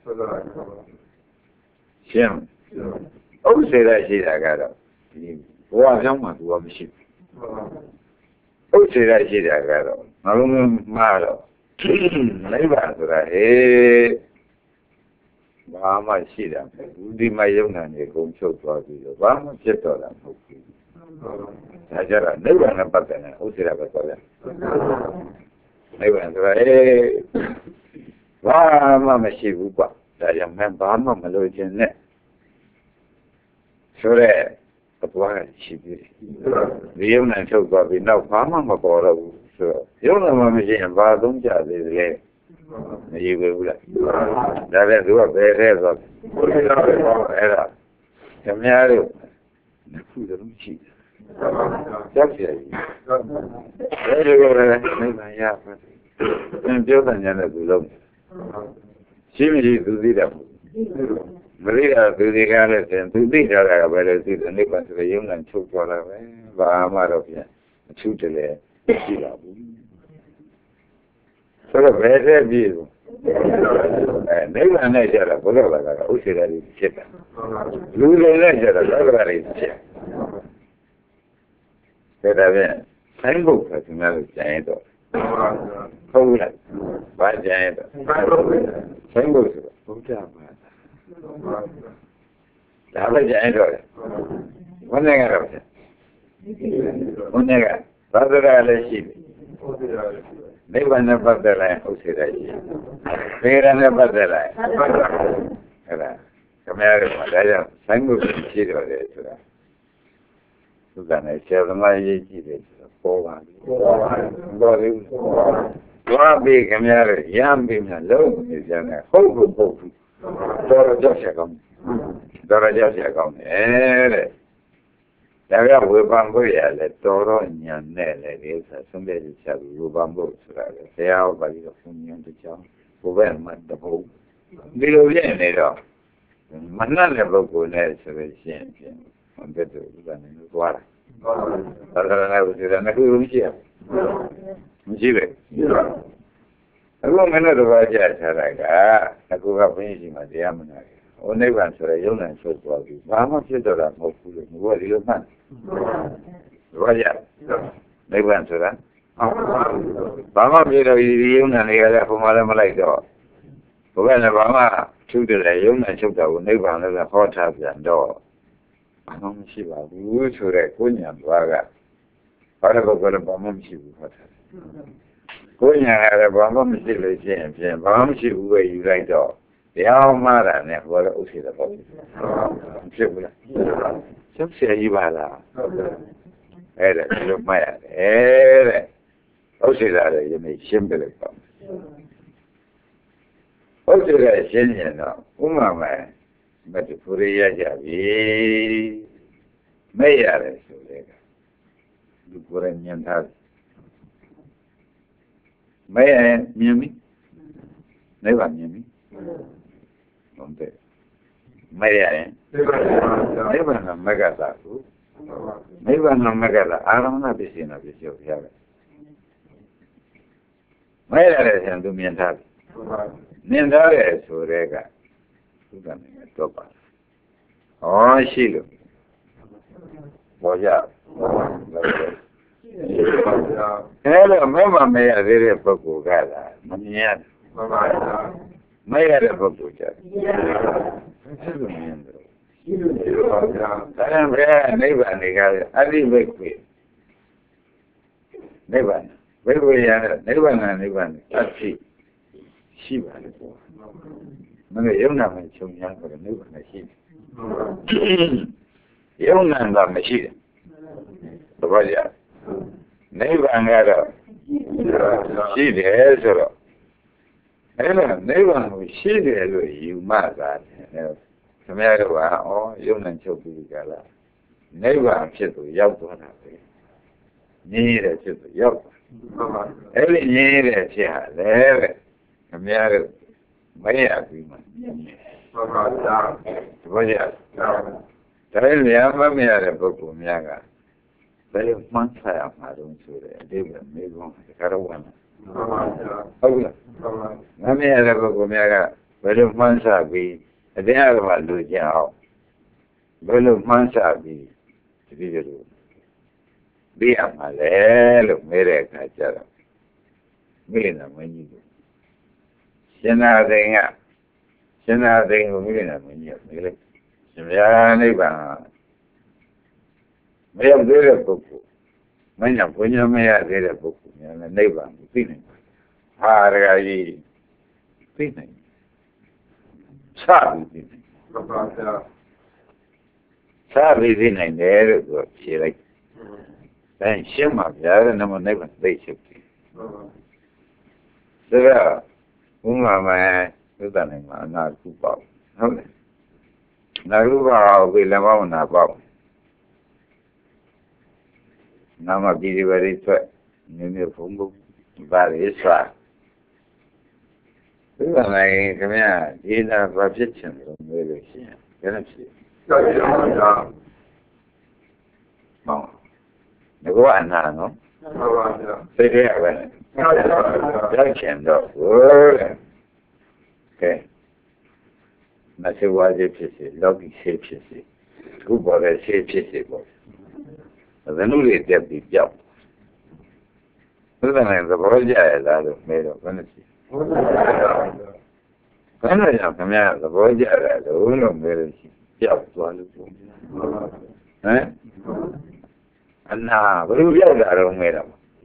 ရှင်းဥစ္စေရရှိတာကတော့ဒီဘဝကြောင့်မှသူကမရှိဘူးဥစ္စေရရှိတာကတော့ငါလုံးမှားတော့နိဗ္ဗာန်ဆိုတာဟေးဘာမှရှိတာမဟုတ်ဘူးဒီမှာယုံနာနေကုန်ချုပ်သွားပြီးတော့ဘာမှဖြစ်တော့တာမဟုတ်ဘူးဒါကြတော့နိဗ္ဗာန်နဲ့ပတ်သက်တဲ့ဥစ္စေရပဲဆိုတယ်နိဗ္ဗာန်ဆိုတာဟေးဘာမှမရှိဘူးကွာဒါကြောင့်မင်းဘာမှမလို့ခြင်းနဲ့ဆိုရဲအပွားရှိသေးတယ်ဒီယုံနာချုပ်သွားပြီးနောက်ဘာမှမပေါ်တော့ဘူးဆိုတော့ယုံနာမှမရှိရင်ဘာသုံးကြသေးတယ်မရဘူးလားဒါလည်းသူကဘယ်ထဲဆိုအဲ့ဒါခမရတို့ခုတလုံးရှိတယ်ကြောက်ရည်ဘယ်လိုလဲနိဗ္ဗာန်ရပါ့သင်ပြောတဲ့ညာနဲ့သူလုံးရှိမရှိသူသိတယ်မသိတာသူဒီကားနဲ့သင်သူသိတာကဘယ်လိုသိတယ်နိဗ္ဗာန်ဆိုရုံနဲ့ချုပ်သွားတာပဲဘာမှတော့ပြန်အထူးတလဲရှိတာဘူးဆိုတော့ဘယ်ထဲပြည့်လို့အဲနိဗ္ဗာန်နဲ့ကြတာဘုရားဘာသာကဥစ္စေရတွေဖြစ်တာလူတွေနဲ့ကြတာသက္ကရာတွေဖြစ်ဒါဖြင့်ဆိုင်ဘုတ်ကသူများကိုကြံရတော့ဟုတ်လားဘာကြံရတော့ဆိုင်ဘုတ်ဆိုဘုရားဘာသာဒါပဲကြံရတော့ဘုန်းကြီးကတော့ဘုန်းကြီးကသာသနာလည်းရှိတယ်နိဗ္ဗာန်နဲ့ပတ်သက်လိုက်ဥစ္စေတာရှိဘေရနဲ့ပတ်သက်လိုက်အဲ့ဒါခမရတို့ကဒါကြောင့်ဆိုင်မှုရှိတော်တယ်ဆိုတာသူကလည်းဆရာသမားရေးကြည့်တယ်ဆိုတော့ပေါ်ပါပြီပေါ်ပါဘောလေးသွားပြီးခမရတို့ရမ်းပြီးမှလုံးနေကြတယ်ဟုတ်ဘူးဟုတ်ဘူးတော်တော်ကြောက်ရကောင်းတော်တော်ကြောက်ရကောင်းတယ်တဲ့ဒါကဝေဖန်ဖို့ရလဲတော်တော်ညံနဲ့လေဒီဆိုဆုံးဖြတ်ချက်ဝေဖန်ဖို့ဆိုတာလေဆရာဟောပါပြီးတော့ဘုံညံတစ်ချောင်းဘုဘဲမှာတပုတ်ဒီလိုပြည့်နေတော့မနှက်တဲ့ပုဂ္ဂိုလ်နဲ့ဆိုလို့ရှိရင်ပြင်ဘယ်လိုဥပဒေနဲ့သွားတာတော်တော်လည်းဥစ္စာနဲ့ခုမရှိရမရှိပဲအခုမင်းတို့ဘာကြားထားတာကအခုကဘုန်းကြီးမှာတရားမနာဘူးဟိုနိဗ္ဗာန်ဆိုရရုံနဲ့ဆိုသွားပြီဘာမှဖြစ်တော့တာမဟုတ်ဘူးလို့ဘုရားဒီလိုမှတ်ဘာကြနိဗ္ဗာန်ဆိုတာဘာမှဖြစ်တော့ဒီရုံနဲ့နေရတဲ့ဘုံမလည်းမလိုက်တော့ဘုရားလည်းဘာမှထုတယ်ရုံနဲ့ချုပ်တာကိုနိဗ္ဗာန်လည်းဟောထားပြန်တော့ဘာမှမရှိပါဘူးဆိုတဲ့ကိုညာသွားကဘာလို့ကောလည်းဘာမှမရှိဘူးဟောထားကိုညာလည်းဘာမှမရှိလို့ရှိရင်ပြင်ဘာမှမရှိဘူးပဲယူလိုက်တော့တရားမှားတာနဲ့ဟောတော့ဥစ္စေတပေါ့ဖြစ်ဘူးလားချက်ဆရာကြီးပါလားအဲ့ဒါဒီလိုမှတ်ရတယ်တဲ့ဥစ္စေတာလည်းယနေ့ရှင်းပြလိုက်ပါဥစ္စေတာရှင်းရင်တော့ဥမာမဲ့မတူဖူရရကြပြီမဲ့ရတယ်ဆိုလေကဒီကိုရညံထားမဲ့ရင်မြင်ပြီနိဗ္ဗာန်မြင်ပြီဟုတ်တယ်မဲ့ရင်နိဗ္ဗာန်ကမဂ္ဂတာကိုနိဗ္ဗာန်ကမဂ္ဂတာအာရမဏပစ္စည်းနာပစ္စည်းကိုရရတယ်မဲ့ရတယ်ဆိုရင်သူမြင်ထားတယ်မြင်ထားတယ်ဆိုတဲ့ကသူကနေတော့ပါဟောရှိလို့ပေါ်ကြအဲ့လိုမမမဲရသေးတဲ့ပုဂ္ဂိုလ်ကလာမမြင်ရမှန်ပါဗျာမဲရတဲ့ပုဂ္ဂိုလ်ကြတယ်အဲ့လိုမြင်တယ်ရှိလို့ပါဗျာဒါကြောင့်ဘယ်နိဗ္ဗာန်တွေကအတိဘိက္ခေနိဗ္ဗာန်ဘိက္ခေရတဲ့နိဗ္ဗာန်ကနိဗ္ဗာန်အတိရှိပါလေပေါ့မင်းရုံနာမဲ့ချုပ်ညာဆိုတော့နိဗ္ဗာန်ရှိတယ်ရုံနာကမရှိတယ်ဘာကြနိဗ္ဗာန်ကတော့ရှိတယ်ဆိုတော့အဲ့ဒါနိဗ္ဗာန်ကိုရှိတယ်လို့ယူမှသာတယ်ခင်ဗျားတို့ကဩရုံနာချုပ်ပြီးကြလားနိဗ္ဗာန်ဖြစ်သူရောက်သွားတာပဲညီးတယ်ဖြစ်သူရောက်သွားအဲ့ဒီညီးတယ်ဖြစ်ဟာလေပဲခင်ဗျားတို့မရဘူးမှမှန်ပါဗျာဘာကြဒါလည်းလျာမမရတဲ့ပုဂ္ဂိုလ်များကဘယ်လိုမှန်းဆရမှာတုံးဆိုတဲ့အတိတ်ကမေးခွန်းတခါတော့ဝင်လာမှန်ပါဗျာဟုတ်လားမှန်ပါမမရတဲ့ပုဂ္ဂိုလ်များကဘယ်လိုမှန်းဆပြီးအတရားကမှလူကျင်အောင်ဘယ်လိုမှန်းဆပြီးဒီလိုလိုသိရမှာလဲလို့မေးတဲ့အခါကျတော့မေးနေတာမင်းကြီးတို့ရှင်သာသိင်ကရှင်သာသိင်ကိုမေးနေတာမင်းကြီးကမေးလိုက်ရှင်ဗျာနိဗ္ဗာန်မရောက်သေးတဲ့ပုဂ္ဂိုလ်မင်းကဘုညာမရသေးတဲ့ပုဂ္ဂိုလ်များလည်းနိဗ္ဗာန်ကိုသိနိုင်တယ်ဟာရကကြီးသိနိုင်စပြီးသိနိုင်ပါဗျာစပြီးသိနိုင်တယ်လို့သူဖြေလိုက်အဲရှင်းပါဗျာတဲ့နမနိဗ္ဗာန်သိချက်ပြီဒါကဥမာမဲ့သုတ္တနိုင်မှာအနာကုပေါ့ဟုတ်တယ်နာကုပေါ့ဘယ်လမောနာပေါ့နာမပြည်ဝရိထွက်မြေမြေဖုံးဖို့ဘာလဲဆိုသုတ္တနိုင်ခင်ဗျာဒီနာဘာဖြစ်ချင်လို့မေးလို့ရှိရင်ဘယ်နဲ့ဖြစ်ကြောက်ရပါဗျာဟောငါကအနာနော်ဟုတ်ပါဗျာသိရပါမယ်ကြောက်ရပါဗျာကြောက်ချင်တော့ဟိုတဲ့ကဲမဆေဝါးဖြစ်စေလောကီဆေးဖြစ်စေခုပေါ်တဲ့ဆေးဖြစ်စေပေါ့သနုတွေတက်ပြီးပြောက်သုဒ္ဓနိုင်သဘောကျရလားလို့မေးတော့ဘယ်နဲ့ရှိဟုတ်ပါဘူးဘယ်နဲ့ကြောင့်ခင်ဗျားသဘောကျတယ်လို့လို့မေးလို့ရှိပြောက်သွားလို့ပေါ့ဟမ်အနာဘယ်လိုပြောက်တာတော့မေးတော့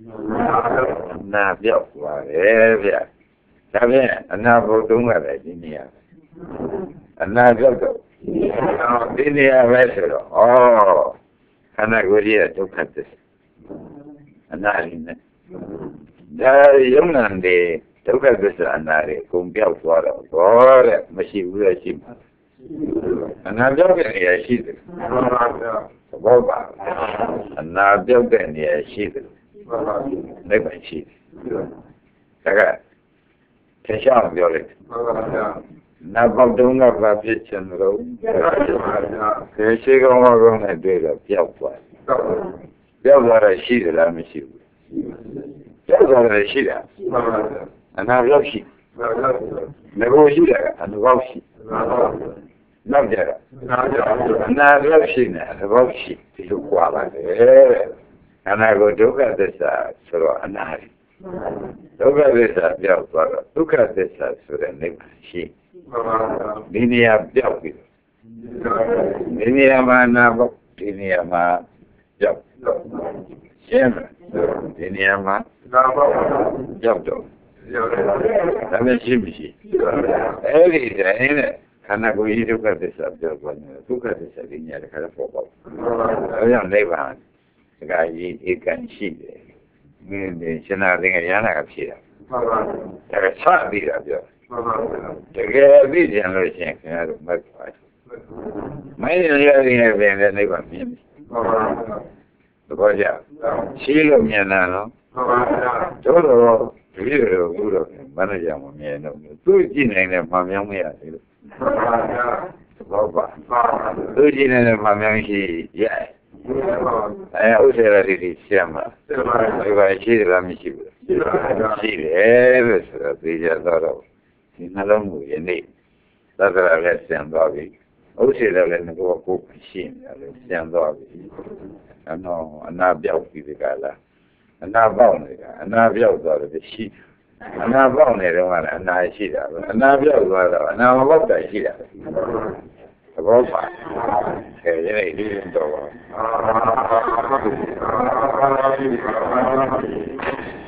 နာပြောက်သွားတယ်ဗျာဒါဖြင့်အနာဘုံတုံးကလည်းဒီနေရာအနာပြောက်တော့ဒီနေရာပဲဆိုတော့ဩခန္ဓာကိုယ်ရဲ့ဒုက္ခသစ္စာအနာရင်းနဲ့ဒါယုံနံတဲ့ဒုက္ခသစ္စာအနာရကုန်ပြောက်သွားတော့ဘောတဲ့မရှိဘူးလေရှိမှာအနာပြောက်တဲ့နေရာရှိတယ်ဘောပါအနာပြောက်တဲ့နေရာရှိတယ်နိဗ္ဗာန်ရှိတယ်ဒါကထင်ရှားပြောလိုက်နာပေါတုံးကဘာဖြစ်ချင်လို့ဒီရှိကောင်းကောင်းနဲ့တွေ့တော့ပြောက်သွားပြောက်သွားတော့ရှိတယ်လားမရှိဘူးပြောက်သွားတယ်ရှိတာအနာပြောက်ရှိငကိုရှိတာကအနာပြောက်ရှိနောက်ကြတော့အနာပြောက်ရှိနေအဘောက်ရှိဒီလိုကြွားပါတယ်အနာကိုဒုက္ခသစ္စာဆိုတော့အနာရီဒုက္ခသစ္စာပြောက်သွားတော့ဒုက္ခသစ္စာဆိုတဲ့နိဗ္ဗာန်ရှိဒီနေရာပြောက်ပြီဒီနေရာမှာနာဘောဒီနေရာမှာပြောက်ရှင်းတယ်ဒီနေရာမှာနာဘောပြောက်တော့ဒါလည်းရှိမရှိအဲ့ဒီတိုင်းနဲ့ခန္ဓာကိုယ်ကြီးဒုက္ခသစ္စာပြောက်သွားတယ်ဒုက္ခသစ္စာဒီနေရာတစ်ခါတော့ပေါ်ပေါက်အဲကြောင့်နိဗ္ဗာန်တခါကြီးဧကန်ရှိတယ်မင်းဒီရှင်နာသင်္ကရနာကဖြစ်တာဒါကစပြီးတာပြောတကယ်သိကြလို့ရှိရင်ခင်ဗျားတို့မက်ပါမင်းရရရင်ပဲနိဗ္ဗာန်မြင်ပြီသဘောကျရှိလို့မြင်တာနော်တို့တော့ဒီလိုကူတော့မနှကြမမြင်တော့သူကြည့်နိုင်တယ်မှမြောင်းမရသေးလို့သဘောပါသူကြည့်နိုင်တယ်မှမြောင်းရှိရဲ့အဲဥစ္စာတွေဒီရှင်းမှာဒီပါရှိတယ်လားမရှိဘူးရှိတယ်လို့ဆိုတော့သိကြတော့ဒီနှလုံးကိုယနေ့သတ္တရာလည်းဆံသွားပြီဥစ္စာလည်းငါကကိုယ်ရှင်းတယ်လည်းဆံသွားပြီအနော်အနာပြောက်ပြီးဒီကလာအနာပေါက်နေတာအနာပြောက်သွားတယ်ရှိအနာပေါက်နေတော့ကလည်းအနာရှိတာပဲအနာပြောက်သွားတော့အနာမပေါက်တာရှိတာသဘောပါအဲဒီနေ့ဒီတော့